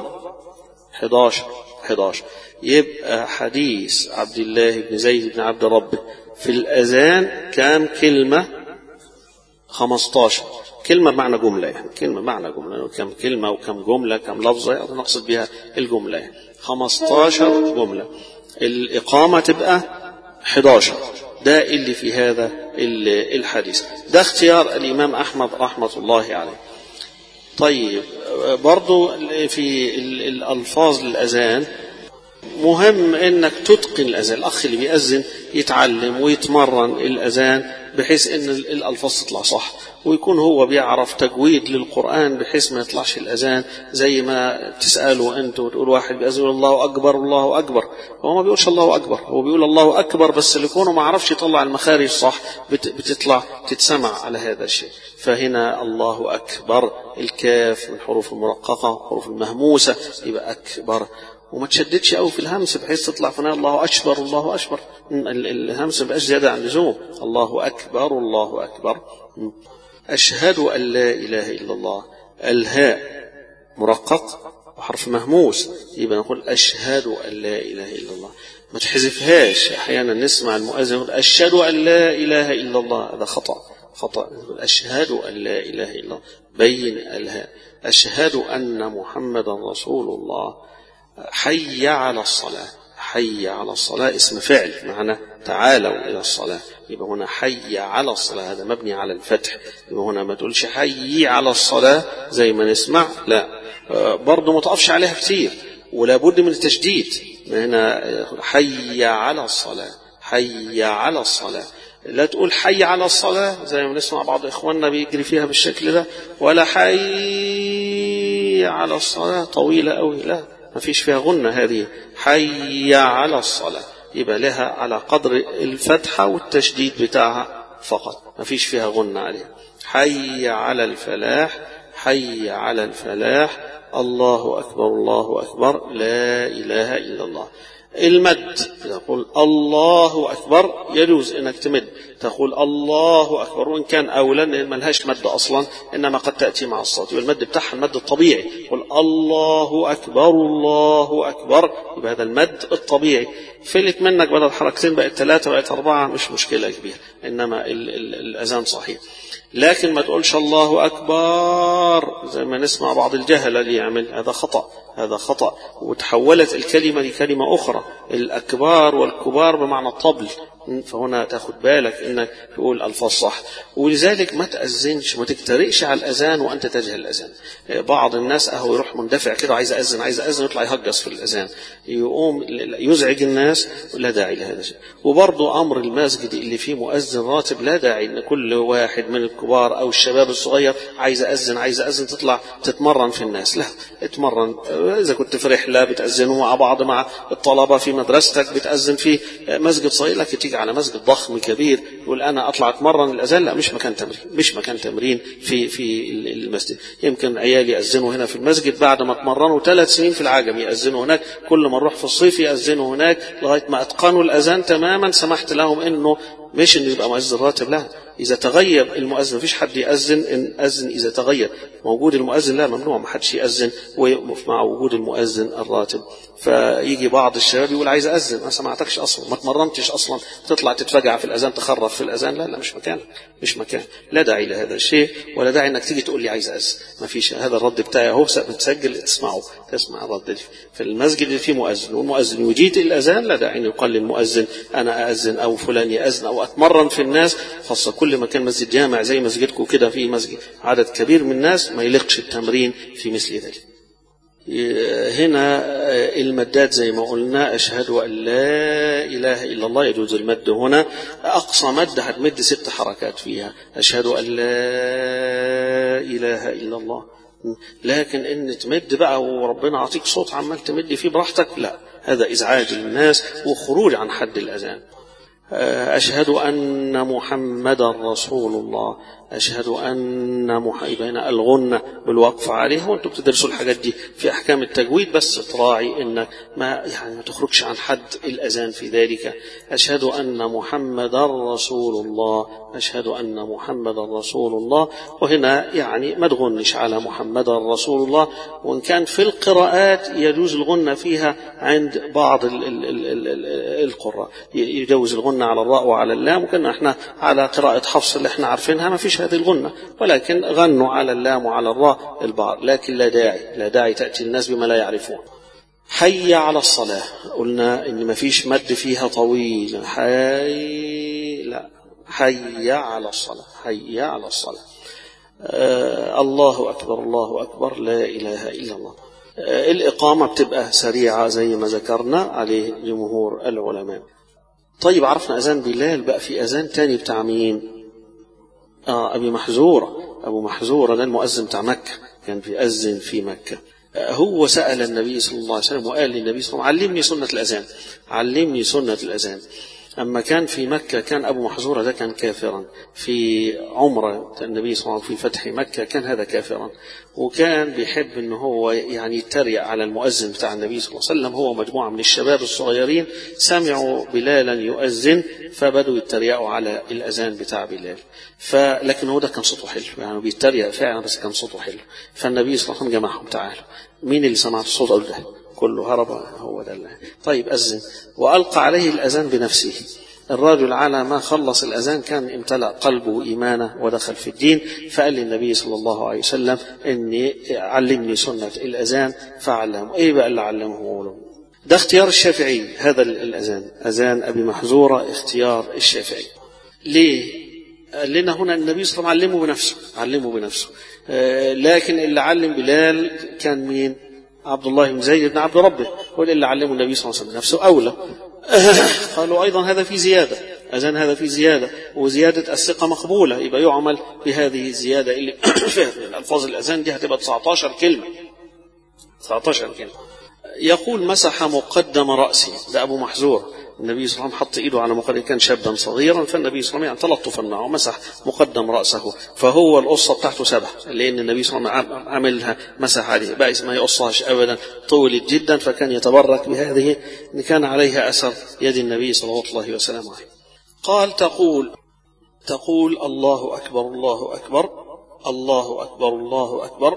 11. يبقى حديث عبد الله بن زيد بن عبد ربه في الأذان كم كلمة؟ 15 كلمة معنى جملة، يعني كلمة معنى جملة، كم كلمة وكم جملة كم لفظة نقصد بها الجملة، يعني 15 جملة. الإقامة تبقى 11. ده اللي في هذا الحديث. ده اختيار الإمام أحمد رحمة الله عليه. طيب برضو في الألفاظ للأذان مهم انك تتقن الاذان. الاخ اللي بيأذن يتعلم ويتمرن الاذان بحيث ان الالفاظ تطلع صح، ويكون هو بيعرف تجويد للقرآن بحيث ما يطلعش الاذان زي ما تسأله انت وتقول واحد بيأذن الله اكبر الله اكبر، هو ما بيقولش الله اكبر، هو بيقول الله اكبر، بس اللي يكونه ما عرفش يطلع المخارج صح بتطلع تتسمع على هذا الشيء. فهنا الله اكبر، الكاف من حروف المرققة حروف المهموسة يبقى اكبر، وما تشددش قوي في الهمس بحيث تطلع فينا الله أكبر الله أكبر، الهمس ما بقاش زيادة عن اللزوم. الله أكبر الله أكبر. أشهد أن لا إله إلا الله، الهاء مرقق وحرف مهموس، يبقى نقول أشهد أن لا إله إلا الله، ما تحذفهاش. أحيانا نسمع المؤذن يقول أشهد أن لا إله إلا الله، هذا خطأ. أشهد أن لا إله إلا الله، بين الهاء. أشهد أن محمد رسول الله. حي على الصلاة، حي على الصلاة اسم فعل معنى تعالوا إلى الصلاة، يبقى هنا حي على الصلاة، هذا مبني على الفتح، يبقى هنا ما تقولش حي على الصلاة زي ما نسمع، لا برضو ما تقفش عليها كتير، ولا بد من التشديد. هنا حي على الصلاة، حي على الصلاة، لا تقول حي على الصلاة زي ما نسمع بعض إخواننا بيجري فيها بالشكل ده، ولا حي على الصلاة طويلة أوي، لا ما فيش فيها غنة هذه. حي على الصلاة يبقى لها على قدر الفتحة والتشديد بتاعها فقط، ما فيش فيها غنة عليها. حي على الفلاح، حي على الفلاح. الله أكبر الله أكبر لا إله إلا الله. المد تقول الله أكبر يجوز إنك تمد، تقول الله أكبر، وإن كان أولا ما لهاش مد أصلا، إنما قد تأتي مع الصوت، والمد بتاعها المد الطبيعي، يقول الله أكبر الله أكبر، يبقى هذا المد الطبيعي. فلت منك بدل حركتين بقت 3 بقت 4، مش مشكلة كبيرة، إنما الأذان صحيح. لكن ما تقولش الله أكبر زي ما نسمع بعض الجهلة اللي يعمل، هذا خطأ، هذا خطأ، وتحولت الكلمة لكلمة أخرى، الأكبار والكبار بمعنى الطبل، فهنا تاخد بالك إنك تقول الفاظ صح. ولذلك ما تأذنش، ما تكترئش على الأذان وأنت تجهل الأذان. بعض الناس أهو يروح مندفع كده عايز أذن عايز أذن، يطلع يهجص في الأذان، يقوم يزعج الناس، لا داعي لهذا الشيء. وبرضه أمر المسجد اللي فيه مؤذن راتب، لا داعي إن كل واحد من الكبار أو الشباب الصغير عايز أذن تطلع تتمرن في الناس، لا اتمرن. إذا كنت في رحلة بتأذنوا مع بعض مع الطلبة، في مدرستك بتأذن في مسجد صغير، لكن تيجي على مسجد ضخم كبير يقول أنا أطلع أتمرن الأذان، لا مش مكان تمرين، مش مكان تمرين في المسجد. يمكن عيالي يأذنوا هنا في المسجد بعد ما اتمرنوا 3 سنين في العجم، يأذنوا هناك، كل ما نروح في الصيف يأذنوا هناك لغاية ما أتقنوا الأذان تماما. سمحت لهم إنه مش إنه يبقى مؤذن راتب، لا، إذا تغيب المؤذن مفيش حد يأذن، إن أذن إذا تغيب. موجود المؤذن لا، ممنوع، ما حدش يأذن ويقف مع وجود المؤذن الراتب. فيجي بعض الشباب يقول عايز أذن، ما سمعتكش أصلا، ما تمرنتش أصلا، تطلع تتفجع في الأذان، تخرف في الأذان، لا مش مكان، مش مكان، لا داعي لهذا الشيء، ولا داعي إنك تيجي تقول لي عايز أذن، ما فيش. هذا الرد بتاعي أهو متسجل، تسمعه، تسمع الرد دي. في المسجد اللي فيه مؤذن والمؤذن يجيد الأذان، لا داعي إنه يقال للمؤذن أنا أذن أو فلان يأذن أو أتمرن في الناس، خاصة كل ما كان مسجد جامع زي مسجدكم كده، في مسجد عدد كبير من الناس، ما يلقش التمرين في مثل ذلك. هنا المدات زي ما قلنا، أشهد أن لا إله إلا الله، يجوز المد هنا. أقصى مد هتمد 6 حركات فيها، أشهد أن لا إله إلا الله. لكن إن تمد بقى وربنا عطيك صوت عمال تمد فيه براحتك، لا، هذا إزعاج للناس وخروج عن حد الأذان. أشهد أن محمدا رسول الله، أشهد أن بين الغنة بالوقف عليه، وأنتم بتدرسوا الحاجات دي في أحكام التجويد، بس تراعي إنك ما تخرجش عن حد الأذان في ذلك. أشهد أن محمدا رسول الله، أشهد أن محمدا رسول الله. وهنا ما تغنش على محمدا رسول الله، وإن كان في القراءات يجوز الغنة فيها عند بعض القراء، يجوز الغنة على الراء وعلى اللام، وكنا احنا على قراءة حفص اللي احنا عارفينها ما فيش هذه الغنة، ولكن غنوا على اللام وعلى الراء البعض، لكن لا داعي تأتي الناس بما لا يعرفون. حي على الصلاة، قلنا ان ما فيش مد فيها طويل، حي على الصلاة، حي على الصلاة. الله أكبر الله أكبر لا إله إلا الله. الإقامة بتبقى سريعة زي ما ذكرنا عليه جمهور العلماء. طيب عرفنا أذان بلال، بقى في أذان تاني بتاع مين؟ أبي محذورة. أبو محذورة ده المؤذن بتاع مكة، كان بيأذن في مكة. هو سأل النبي صلى الله عليه وسلم وقال للنبي صلى الله عليه وسلم علمني سنة الأذان، علمني سنة الأذان. أما كان في مكة كان أبو محذورة ده كان كافرا. في عمرة النبي صلى الله عليه وسلم في فتح مكة كان هذا كافرا، وكان بيحب إن هو يعني يتريق على المؤذن بتاع النبي صلى الله عليه وسلم. هو مجموعة من الشباب الصغيرين سمعوا بلالا يؤذن فبدوا يتريقوا على الأذان بتاع بلال. لكن هو ده كان صوته حلو، يعني بيتريق فعلا بس كان صوته حلو. فالنبي صلى الله عليه وسلم جمعهم، تعالوا مين اللي سمع الصوت؟ قال ده كله هرب، هو ده الله. طيب أذن، وألقى عليه الأذان بنفسه. الرجل على ما خلص الأذان كان امتلأ قلبه إيمانا ودخل في الدين، فقال للنبي صلى الله عليه وسلم إني علمني سنة الأذان فعلمه. إيه بقى اللي علمه؟ ده اختيار الشافعي، هذا الأذان أذان أبي محذورة اختيار الشافعي. ليه؟ لأن هنا النبي صلى الله عليه وسلم علمه بنفسه. لكن اللي علم بلال كان مين؟ عبد الله بن زيد بن عبد ربه، هو اللي علمه النبي صلى الله عليه وسلم نفسه أولى. قالوا أيضا هذا في زيادة، أذان هذا في زيادة، وزيادة الثقة مقبولة، يبقى يعمل بهذه الزيادة اللي الألفاظ الأذان دي هتبقى 19 كلمة. 19 كلمة. يقول مسح مقدم رأسي، ده أبو محذور. النبي صلى الله عليه وسلم حط إيده على مقدم، كان شابا صغيرا، فالنبي صلى الله عليه وسلم تلطفا معه مسح مقدم رأسه، فهو القصة بتاعته 7، لأن النبي صلى الله عليه وسلم عملها مسح عليه، بقى ما يقصهاش أبدا، طولت جدا، فكان يتبرك بهذه إن كان عليها أثر يد النبي صلى الله عليه وسلم. قال تقول الله أكبر الله أكبر الله أكبر الله أكبر،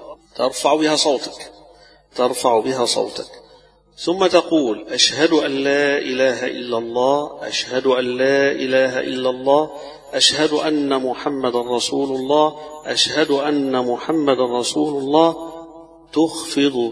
ترفع بها صوتك، ثم تقول أشهد أن لا إله إلا الله، أشهد أن لا إله إلا الله، أشهد أن محمد رسول الله، أشهد أن محمد رسول الله، تخفض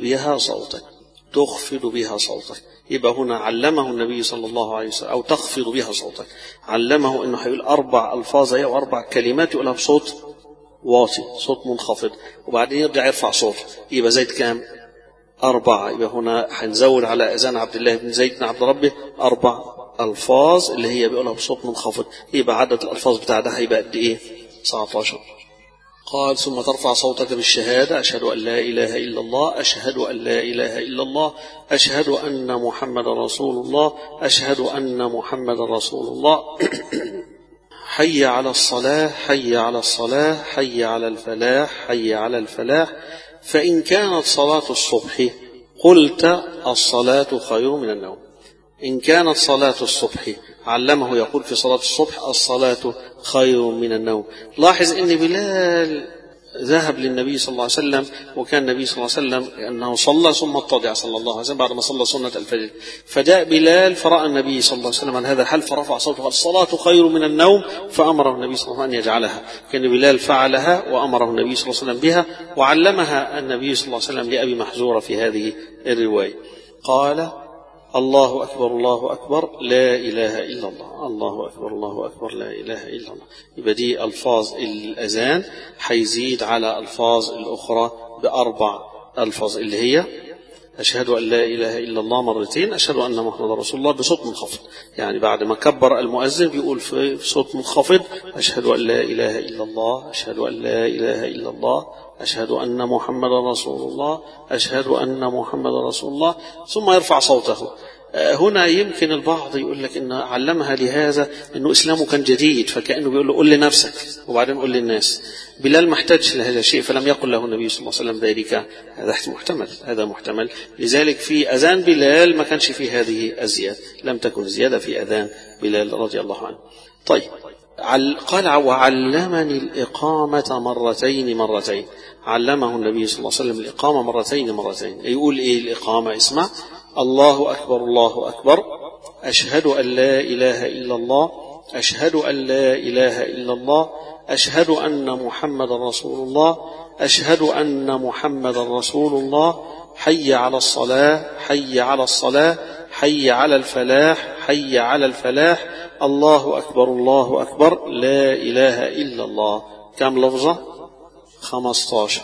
بها صوتك. يبقى هنا علمه النبي صلى الله عليه وسلم، أو تخفض بها صوتك، علمه أنه هيقول 4 ألفاظ أو 4 كلمات يقولها بصوت واطي، صوت منخفض، وبعدين يرجع يرفع صوت، يبقى زيد كام؟ 4. يبقى هنا هنزود على أذان عبد الله بن زيد بن عبد ربه 4 ألفاظ اللي هي بيقولها بصوت منخفض، يبقى عدد الألفاظ بتاع ده هيبقى قد إيه؟ 19. قال ثم ترفع صوتك بالشهادة، أشهد أن لا إله إلا الله، أشهد أن لا إله إلا الله، أشهد أن محمد رسول الله، أشهد أن محمد رسول الله. حي على الصلاة، حي على الصلاة، حي على الفلاح، حي على الفلاح. فإن كانت صلاة الصبح قلت الصلاة خير من النوم. إن كانت صلاة الصبح، علمه يقول في صلاة الصبح الصلاة خير من النوم. لاحظ أن بلال ذهب للنبي صلى الله عليه وسلم، وكان النبي صلى الله عليه وسلم أنه صلى ثم اضطجع صلى الله عليه وسلم بعد ما صلى سنة الفجر، فجاء بلال فرأى النبي صلى الله عليه وسلم عن هذا الحال فرفع صوته الصلاة خير من النوم، فأمره النبي صلى الله عليه وسلم أن يجعلها. كان بلال فعلها وأمره النبي صلى الله عليه وسلم بها، وعلمها النبي صلى الله عليه وسلم لأبي محذورة في هذه الرواية. قال الله أكبر الله أكبر لا إله إلا الله، الله أكبر الله أكبر لا إله إلا الله. يبقى دي ألفاظ الأذان، حيزيد على ألفاظ الأخرى ب4 ألفاظ اللي هي أشهد أن لا إله إلا الله مرتين، أشهد أن محمد رسول الله بصوت منخفض، يعني بعد ما كبر المؤذن بيقول في صوت منخفض أشهد أن لا إله إلا الله، أشهد أن لا إله إلا الله، أشهد أن محمد رسول الله، أشهد أن محمد رسول الله، ثم يرفع صوته. هنا يمكن البعض يقول لك إن علمها لهذا إنه إسلامه كان جديد، فكأنه بيقول له قل لنفسك وبعدين قل للناس. بلال محتاج لهذا الشيء فلم يقل له النبي صلى الله عليه وسلم ذلك، هذا محتمل. لذلك في أذان بلال ما كانش فيه هذه الزيادة، لم تكن زيادة في أذان بلال رضي الله عنه. طيب قال وعلمني الإقامة مرتين، علمه النبي صلى الله عليه وسلم الإقامة مرتين. يقول إيه الإقامة؟ اسمع: الله أكبر الله أكبر، أشهد أن لا إله إلا الله، أشهد أن لا إله إلا الله، أشهد أن محمد رسول الله، أشهد أن محمد رسول الله، حي على الصلاة، حي على الصلاة، حي على الفلاح، حي على الفلاح، الله أكبر الله أكبر لا إله إلا الله. كم لفظة؟ 15.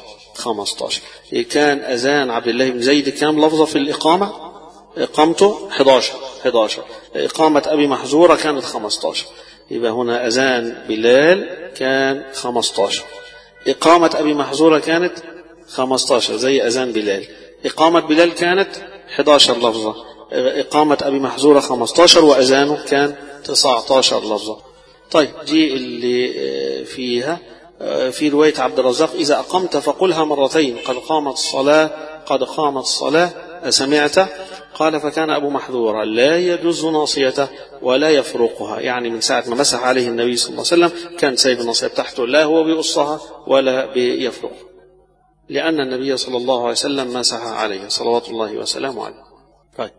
كان أذان عبد الله بن زيد كام لفظة في الإقامة؟ إقامته 11. إقامة أبي محذورة كانت 15. يبقى هنا أذان بلال كان 15. إقامة أبي محذورة كانت 15 زي أذان بلال. إقامة بلال كانت 11 لفظة. إقامة أبي محذورة 15 وأذانه كان 19 لفظة. طيب دي اللي فيها. في رواية عبد الرزاق إذا أقمت فقلها مرتين قد قامت الصلاة أسمعت؟ قال فكان أبو محذورة لا يجز ناصيته ولا يفرقها، يعني من ساعة ما مسح عليه النبي صلى الله عليه وسلم كان سايب الناصية تحته، لا هو بيقصها ولا بيفرقها، لأن النبي صلى الله عليه وسلم مسح عليه صلوات الله وسلامه عليه. طيب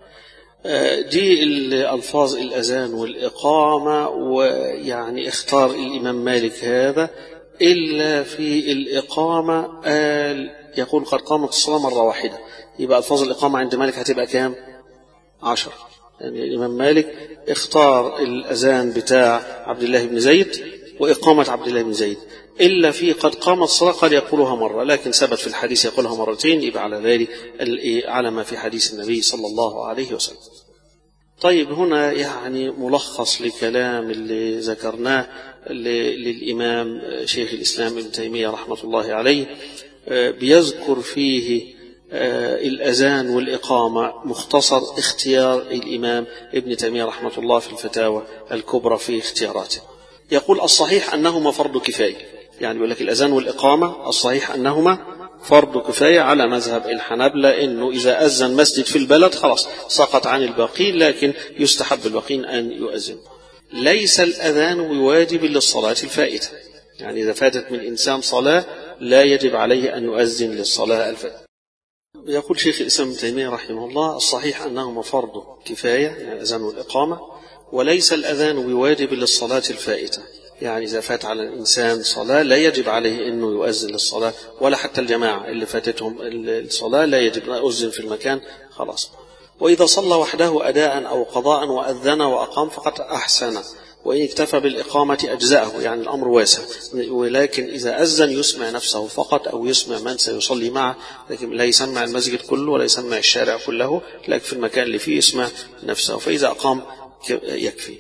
دي الألفاظ الأذان والإقامة. ويعني اختار الإمام مالك هذا إلا في الإقامة يقول قد قامت الصلاة مرة واحدة، يبقى ألفاظ الإقامة عند مالك هتبقى كام؟ 10. يعني الإمام مالك اختار الأذان بتاع عبد الله بن زيد وإقامة عبد الله بن زيد، إلا في قد قامت الصلاة قد يقولها مرة، لكن ثبت في الحديث يقولها مرتين، يبقى على ذلك على ما في حديث النبي صلى الله عليه وسلم. طيب هنا يعني ملخص لكلام اللي ذكرناه للإمام شيخ الإسلام ابن تيمية رحمة الله عليه، بيذكر فيه الأذان والإقامة مختصر اختيار الإمام ابن تيمية رحمة الله في الفتاوى الكبرى في اختياراته. يقول الصحيح أنهما فرض كفاية، يعني يقول لك الأذان والإقامة الصحيح أنهما فرض كفاية على مذهب الحنابلة، إنه إذا أذن مسجد في البلد خلاص سقط عن الباقين، لكن يستحب الباقين أن يؤذن. ليس الأذان بواجب للصلاة الفائتة، يعني إذا فاتت من إنسان صلاة لا يجب عليه أن يؤذن للصلاة الفائتة. يقول شيخ الإسلام ابن تيمية رحمه الله الصحيح أنهما فرض كفاية، يعني الأذان والإقامة، وليس الأذان بواجب للصلاة الفائتة، يعني إذا فات على الإنسان صلاة لا يجب عليه أنه يؤذن للصلاة، ولا حتى الجماعة اللي فاتتهم الصلاة لا يجب أن يؤذن في المكان خلاص. وإذا صلى وحده أداء أو قضاء وأذن وأقام فقد أحسن، وإن اكتفى بالإقامة أجزاءه، يعني الأمر واسع، ولكن إذا أذن يسمع نفسه فقط أو يسمع من سيصلي معه، لكن لا يسمع المسجد كله ولا يسمع الشارع كله، لكن في المكان اللي فيه يسمع نفسه، فإذا أقام يكفي.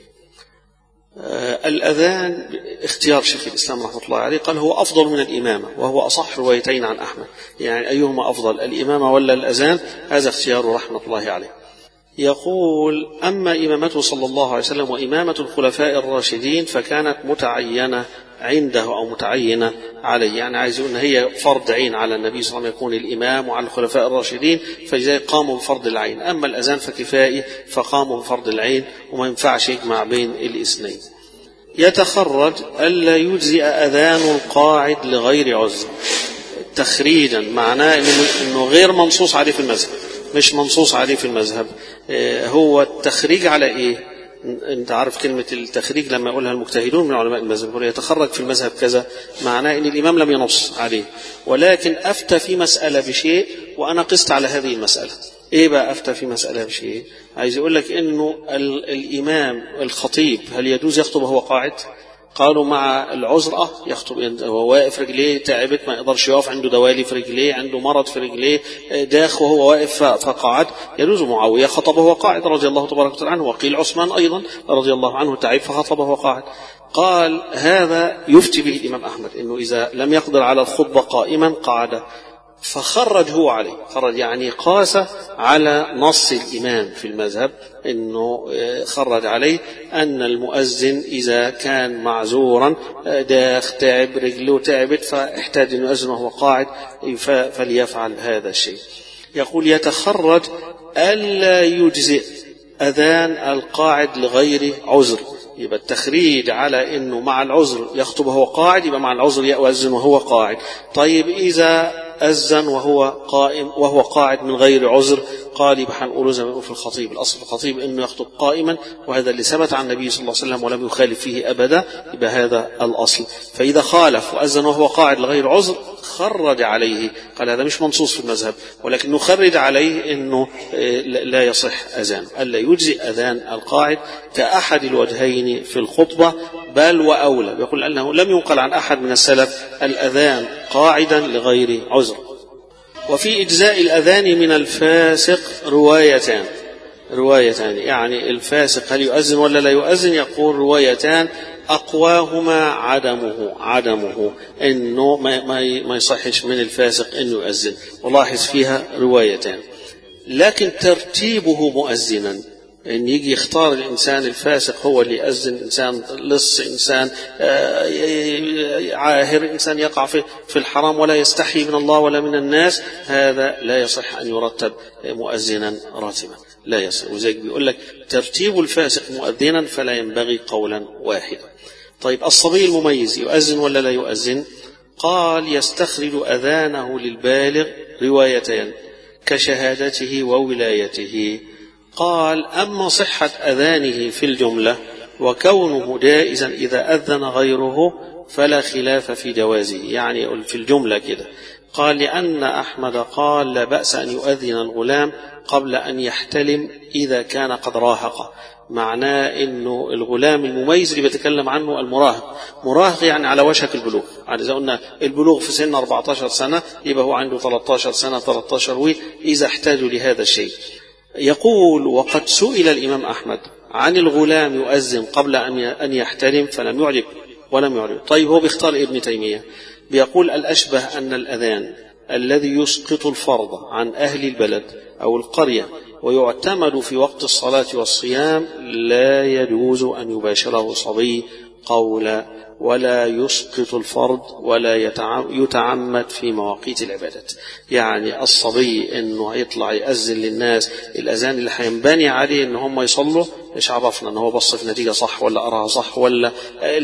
الأذان اختيار شيخ الإسلام رحمة الله عليه، قال هو أفضل من الإمامة، وهو أصح روايتين عن أحمد، يعني أيهما أفضل الإمامة ولا الأذان؟ هذا اختيار رحمة الله عليه. يقول أما إمامته صلى الله عليه وسلم وإمامة الخلفاء الراشدين فكانت متعينة عنده أو متعينة عليه، يعني عايز يقول أن هي فرض عين على النبي صلى الله عليه وسلم يكون الإمام وعلى الخلفاء الراشدين، فلذلك قاموا بفرض العين. أما الأذان فكفائي فقاموا بفرض العين، وما ينفعش يجمع بين الاثنين. يتخرج ألا يجزئ أذان القاعد لغير عذر، تخريجا معناه أنه غير منصوص عليه في المذهب، مش منصوص عليه في المذهب. هو التخريج على إيه؟ أنت عارف كلمة التخريج لما يقولها المجتهدون من علماء المذهب يقول يتخرج في المذهب كذا، معناه أن الإمام لم ينص عليه، ولكن أفتى في مسألة بشيء وأنا قست على هذه المسألة. إيه بقى أفتى في مسألة بشيء؟ عايز يقول لك إنه الإمام الخطيب هل يجوز يخطب وهو قاعد؟ قالوا مع العذر يخطب وهو واقف، رجليه تعبت ما يقدرش يقف، عنده دوالي في رجليه، عنده مرض في رجليه، داخ وهو واقف فقعد، يجوز. معاوية خطب وهو قاعد رضي الله تبارك وتعالى عنه، وقيل عثمان أيضا رضي الله عنه تعب فخطب وهو قاعد. قال هذا يفتي به الإمام أحمد إنه إذا لم يقدر على الخطبة قائما قعد، فخرج هو عليه، خرج يعني قاس على نص الإمام في المذهب، إنه خرج عليه أن المؤذن إذا كان معذورا داخ تعب رجله تعبت فاحتاج أن يؤذن وهو قاعد فليفعل هذا الشيء. يقول يتخرج ألا يجزئ أذان القاعد لغير عذر، يبقى التخريج على إنه مع العذر يخطب وهو قاعد، يبقى مع العذر يؤذن وهو قاعد. طيب إذا أذن وهو قائم وهو قاعد من غير عذر قالب هنقوله زي ما بنقول في الخطيب، الأصل في الخطيب إنه يخطب قائما، وهذا اللي ثبت عن النبي صلى الله عليه وسلم ولم يخالف فيه أبدا، يبقى هذا الأصل. فإذا خالف وأذن وهو قاعد لغير عذر خرج عليه، قال هذا مش منصوص في المذهب، ولكن نخرج عليه إنه لا يصح أذان، ألا يجزي أذان القاعد كأحد الوجهين في الخطبة، بل وأولى. يقول أنه لم ينقل عن أحد من السلف الأذان قاعدا لغير عذر. وفي إجزاء الأذان من الفاسق روايتان، يعني الفاسق هل يؤذن ولا لا يؤذن؟ يقول روايتان، أقواهما عدمه إنه ما يصحش من الفاسق إنه يؤذن، ولاحظ فيها روايتان. لكن ترتيبه مؤذنا، إن يجي يختار الإنسان الفاسق هو اللي يأذن، إنسان لص، إنسان عاهر، إنسان يقع في الحرام ولا يستحي من الله ولا من الناس، هذا لا يصح أن يرتب مؤذنا راتبا، لا يصح. وزيك بيقول لك ترتيب الفاسق مؤذنا فلا ينبغي قولا واحدا. طيب الصبي المميز يؤذن ولا لا يؤذن؟ قال يستخرج أذانه للبالغ روايتين كشهادته وولايته. قال أما صحة أذانه في الجملة وكونه جائزا إذا أذن غيره فلا خلاف في جوازه، يعني في الجملة كده. قال لأن أحمد قال لا بأس أن يؤذن الغلام قبل أن يحتلم إذا كان قد راهق، معناه إنه الغلام المميز اللي بيتكلم عنه المراهق يعني على وشك البلوغ، يعني إذا قلنا البلوغ في سن 14 سنة يبقى هو عنده 13 سنة 13 إذا احتاجوا لهذا الشيء. يقول وقد سئل الإمام أحمد عن الغلام يؤذن قبل أن يحتلم فلم يعجب ولم يعجب. طيب هو بيختار ابن تيمية، بيقول الأشبه أن الأذان الذي يسقط الفرض عن أهل البلد أو القرية ويعتمد في وقت الصلاة والصيام لا يجوز أن يباشره صبي قولا، ولا يسقط الفرض ولا يتعمد في مواقيت العبادات. يعني الصبي انه يطلع يأذن للناس الأذان اللي هينبني عليه ان هم يصلوا، ايش عرفنا ان هو بص في نتيجة صح ولا قراها صح، ولا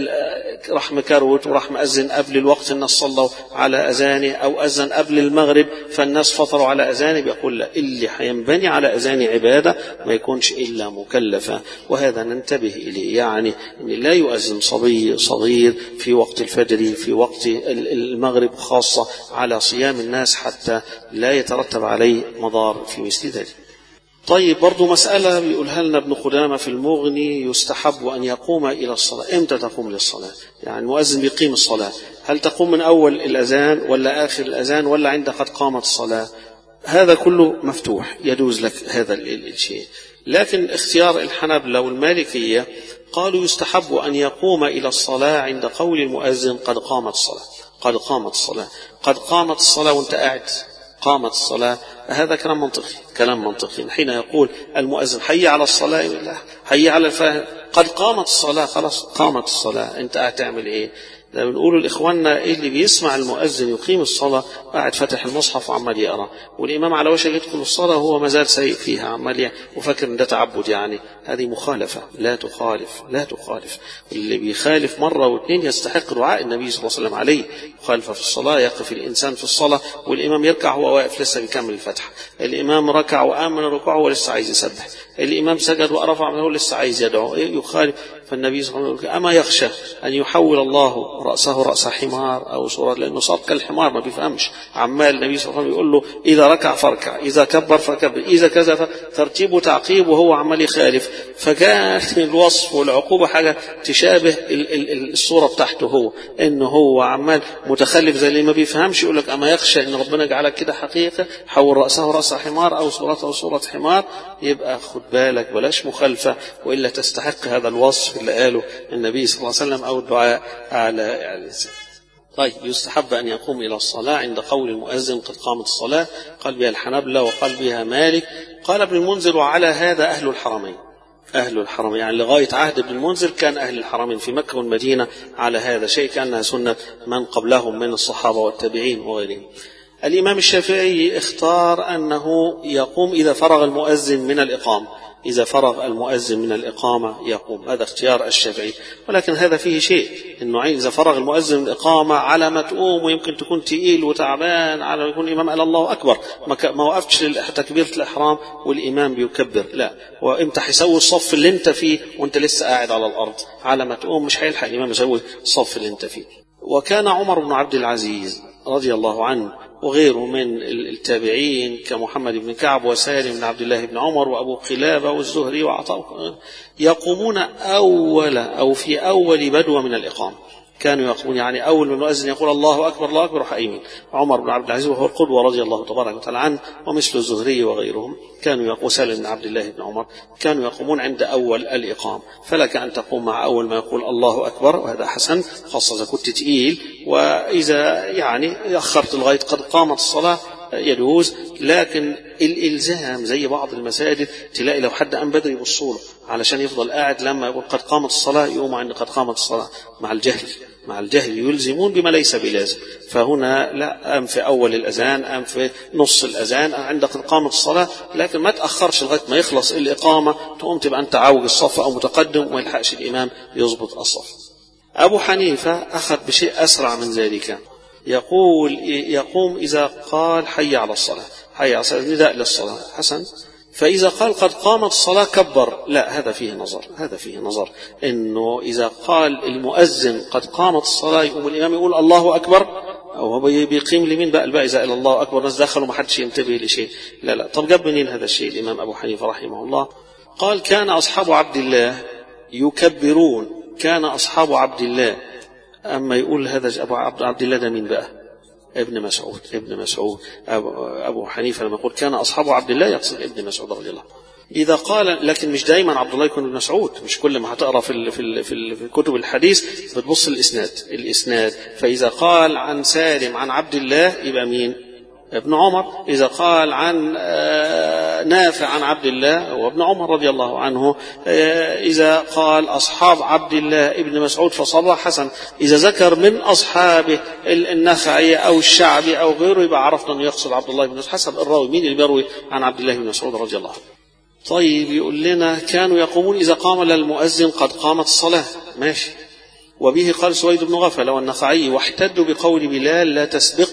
راح مكروت وراح مأذن قبل الوقت الناس صلوا على أذانه، او أذن قبل المغرب فالناس فطروا على أذانه. بيقول لا، اللي هينبني على أذان عبادة ما يكونش إلا مكلفة، وهذا ننتبه إليه. يعني ان لا يؤذن صبي صغير في وقت الفجر في وقت المغرب خاصة على صيام الناس حتى لا يترتب عليه مضار في مثل ذلك. طيب برضو مسألة بيقولها لنا ابن قدامة في المغني، يستحب أن يقوم إلى الصلاة. إمتى تقوم للصلاة؟ يعني المؤذن بيقيم الصلاة، هل تقوم من أول الأذان ولا آخر الأذان ولا عند قد قامت الصلاة؟ هذا كله مفتوح، يجوز لك هذا الشيء. لكن اختيار الحنابلة والمالكية قالوا يستحب أن يقوم إلى الصلاة عند قول المؤذن قد قامت الصلاة، قد قامت الصلاة، قد قامت الصلاة وانت قاعد، قامت الصلاة. هذا كلام منطقي حين يقول المؤذن حي على الصلاة، لا حي على الفلاح، قد قامت الصلاة، خلاص قامت الصلاة، انت قاعد تعمل ايه؟ ده بنقول لإخواننا اللي بيسمع المؤذن يقيم الصلاة قاعد فتح المصحف وعمال يقرأ، والإمام على وشك يدخل الصلاة وهو مازال سيء فيها عمال وفكر ان ده تعبد، يعني هذه مخالفة. لا تخالف. اللي بيخالف مرة واثنين يستحق دعاء النبي صلى الله عليه وسلم عليه. مخالفة في الصلاة، يقف الإنسان في الصلاة والإمام يركع وهو واقف لسه بيكمل الفتح، الإمام ركع وآمن ركوعه ولسه عايز يسبح، الإمام سجد ورفع منه لسه عايز يدعو، يخالف. فالنبي صلى الله عليه وسلم أما يخشى أن يحول الله رأسه رأس حمار أو صورة، لأنه صار كالحمار ما بيفهمش، عمال النبي صلى الله عليه وسلم يقول له إذا ركع فاركع، إذا كبر فكبر، إذا كذا، ترتيب وتعقيب وهو عمال يخالف. فكان الوصف والعقوبة حاجة تشابه الصورة بتاعته هو، إنه هو عمال متخلف زي اللي ما بيفهمش. يقول لك أما يخشى إن ربنا جعلك كده حقيقة، حول رأسه رأس حمار أو صورته صورة حمار، يبقى خد بالك بلاش مخالفة، وإلا تستحق هذا الوصف اللي قاله النبي صلى الله عليه وسلم أو الدعاء على الإنسان. طيب يستحب أن يقوم إلى الصلاة عند قول المؤذن قد قامت الصلاة، قال بها الحنابلة وقال بها مالك. قال ابن المنذر وعلى هذا أهل الحرمين، يعني لغاية عهد ابن المنذر كان أهل الحرمين في مكة والمدينة على هذا شيء، كأنها سنة من قبلهم من الصحابة والتابعين وغيرهم. الإمام الشافعي اختار أنه يقوم إذا فرغ المؤذن من الإقامة، إذا فرغ المؤذن من الإقامة يقوم، هذا اختيار الشافعي. ولكن هذا فيه شيء، إنه إذا فرغ المؤذن من الإقامة على ما تقوم ويمكن تكون تقيل وتعبان، على ما يكون الإمام قال الله أكبر، ما وقفتش تكبيرة الإحرام والإمام بيكبر، لا، وإمتى حيسوي الصف اللي انت فيه وانت لسه قاعد على الأرض، على ما تقوم مش هيلحق الإمام يسوي الصف اللي انت فيه. وكان عمر بن عبد العزيز رضي الله عنه وغيره من التابعين كمحمد بن كعب وسالم بن عبد الله بن عمر وأبو قلابة والزهري وعطاء يقومون في أول بدوة من الإقامة، كانوا يقومون يعني أول من المؤذن يقول الله أكبر الله أكبر حقيمين. عمر بن عبد العزيز وهو القدوة رضي الله تبارك وتعالى عنه، ومثل الزهري وغيرهم كانوا يقومون، سالم بن عبد الله بن عمر كانوا يقومون عند أول الإقامة. فلك أن تقوم مع أول ما يقول الله أكبر، وهذا حسن خاصة إذا كنت تقيل، وإذا يعني أخرت لغاية قد قامت الصلاة يجوز. لكن الإلزام زي بعض المساجد تلاقي لو حد قام بدري يبصوله علشان يفضل قاعد، لما يقول قد قامت الصلاة يقوم عند قد قامت الصلاة، مع الجهل يلزمون بما ليس بلازم. فهنا لا، أم في أول الأذان، أم في نص الأذان، عند قد قامت الصلاة، لكن ما تأخرش لغاية ما يخلص الإقامة تقوم تبقى أنت عوج الصف أو متقدم وما يلحقش الإمام يضبط الصف. أبو حنيفة أخذ بشيء أسرع من ذلك، يقوم إذا قال حي على الصلاة، حي على الصلاة، نداء للصلاة حسن، فإذا قال قد قامت الصلاة كبر، لا، هذا فيه نظر إنه إذا قال المؤذن قد قامت الصلاة يقوم الإمام يقول الله أكبر، أو هو بيقيم لمين بقى إذا إلى الله أكبر الناس دخلوا ما حدش ينتبه لشيء، لا. طب جاب منين هذا الشيء الإمام أبو حنيفة رحمه الله؟ قال كان أصحاب عبد الله يكبرون، كان أصحاب عبد الله. أما يقول هذا أبو عبد الله ده مين بقى؟ ابن مسعود. أبو حنيفة لما يقول كان أصحاب عبد الله يقصد ابن مسعود رضي الله. إذا قال، لكن مش دايما عبد الله يكون ابن مسعود، مش كل ما هتقرأ في كتب الحديث بتبص الإسناد، فإذا قال عن سالم عن عبد الله يبقى مين؟ ابن عمر. إذا قال عن نافع عن عبد الله وابن عمر رضي الله عنه. إذا قال أصحاب عبد الله ابن مسعود فصرح حسن. إذا ذكر من أصحابه النخعي أو الشعبي أو غيره يبقى عرفنا أنه يقصد عبد الله بن مسعود حسب الراوي مين اللي بيروي عن عبد الله بن مسعود رضي الله عنه. طيب يقول لنا كانوا يقومون إذا قام للمؤذن قد قامت الصلاة، ماشي. وبه قال سويد بن غفلة والنخعي واحتدوا بقول بلال لا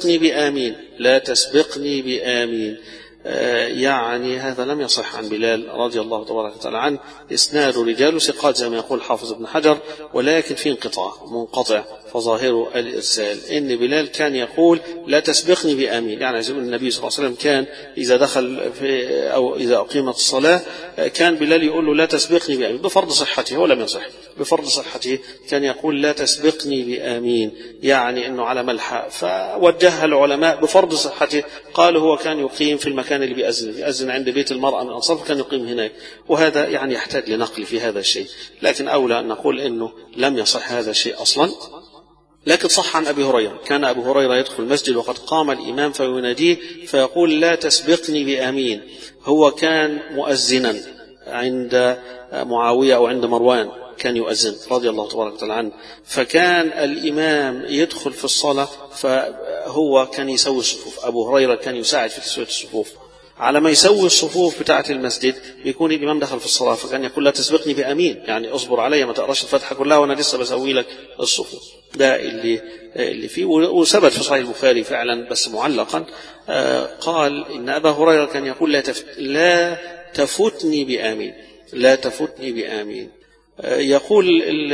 تسبقني بآمين، يعني هذا لم يصح عن بلال رضي الله تبارك وتعالى عنه، إسناد رجال ثقات زي ما يقول حافظ ابن حجر، ولكن في منقطع فظاهر الإرسال. إن بلال كان يقول لا تسبقني بآمين، يعني النبي صلى الله عليه وسلم كان إذا دخل أو إذا أقيمت الصلاة كان بلال يقول له لا تسبقني بآمين بفرض صحته، ولم يصح بفرض صحته، كان يقول لا تسبقني بآمين، يعني أنه على ملحق. فوجهها العلماء بفرض صحته، قالوا هو كان يقيم في المكان اللي بيأذن عند بيت المرأة من الأنصار، كان يقيم هناك، وهذا يعني يحتاج لنقل في هذا الشيء، لكن أولى أن نقول أنه لم يصح هذا الشيء أصلا. لكن صح عن أبي هريرة، كان أبو هريرة يدخل المسجد وقد قام الإمام فيناديه فيقول لا تسبقني بآمين. هو كان مؤذنا عند معاوية أو عند مروان، كان يؤذن رضي الله تبارك وتعالى عنه، فكان الإمام يدخل في الصلاة فهو كان يسوي الصفوف، أبو هريرة كان يساعد في تسوية الصفوف، على ما يسوي الصفوف بتاعة المسجد يكون الإمام دخل في الصلاة، فكان يقول لا تسبقني بأمين، يعني اصبر علي ما تقراش الفتحة كلها وأنا لسه بسوي لك الصفوف. ده اللي فيه، وثبت في صحيح البخاري فعلا بس معلقا، قال إن أبا هريرة كان يقول لا تفوتني بآمين، لا تفوتني بآمين. يقول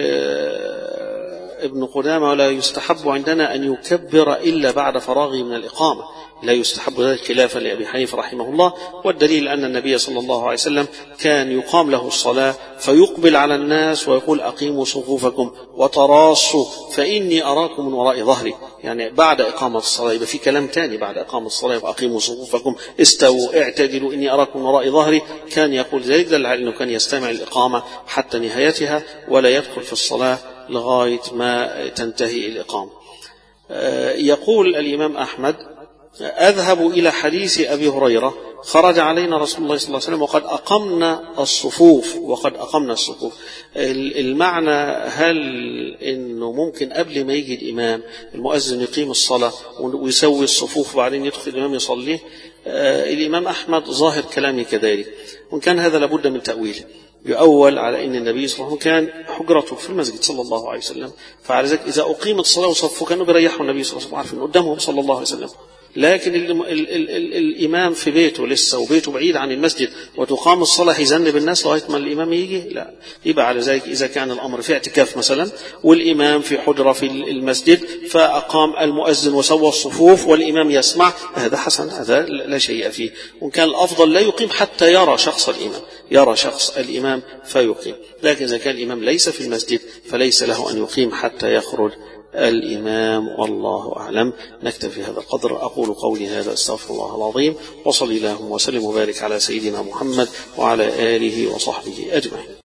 ابن قدامة ولا يستحب عندنا أن يكبر إلا بعد فراغه من الإقامة، لا يستحب ذلك خلافا لأبي حنيفة رحمه الله. والدليل أن النبي صلى الله عليه وسلم كان يقام له الصلاة فيقبل على الناس ويقول أقيموا صفوفكم وتراصوا فإني أراكم من وراء ظهري، يعني بعد إقامة الصلاة يبقى في كلام تاني بعد إقامة الصلاة، أقيموا صفوفكم استووا اعتدلوا إني أراكم من وراء ظهري، كان يقول ذلك، دل على أنه كان يستمع الإقامة حتى نهايتها ولا يدخل في الصلاة لغاية ما تنتهي الإقامة. يقول الإمام أحمد أذهب إلى حديث أبي هريرة خرج علينا رسول الله صلى الله عليه وسلم وقد أقمنا الصفوف. المعنى هل إنه ممكن قبل ما يجي الإمام المؤذن يقيم الصلاة ويسوي الصفوف وبعدين يدخل الإمام يصليه؟ الإمام أحمد ظاهر كلامه كذلك، وإن كان هذا لابد من تأويله. يؤول على أن النبي صلى الله عليه وسلم كان حجرته في المسجد صلى الله عليه وسلم، فعلى ذلك إذا أقيمت الصلاة وصفوا كانوا بيريحوا النبي صلى الله عليه وسلم عارفين قدامهم صلى الله عليه وسلم. لكن الإمام في بيته لسه وبيته بعيد عن المسجد وتقام الصلاة يذنب الناس لغاية ما الإمام يجي، لا. يبقى على ذلك إذا كان الأمر في اعتكاف مثلا والإمام في حجرة في المسجد فأقام المؤذن وسوى الصفوف والإمام يسمع، هذا حسن، هذا لا شيء فيه. وإن كان الأفضل لا يقيم حتى يرى شخص الإمام فيقيم. لكن إذا كان الإمام ليس في المسجد فليس له أن يقيم حتى يخرج الإمام، والله أعلم. نكتفي هذا القدر. أقول قولي هذا، أستغفر الله العظيم، وصلي اللهم وسلم وبارك على سيدنا محمد وعلى آله وصحبه أجمعين.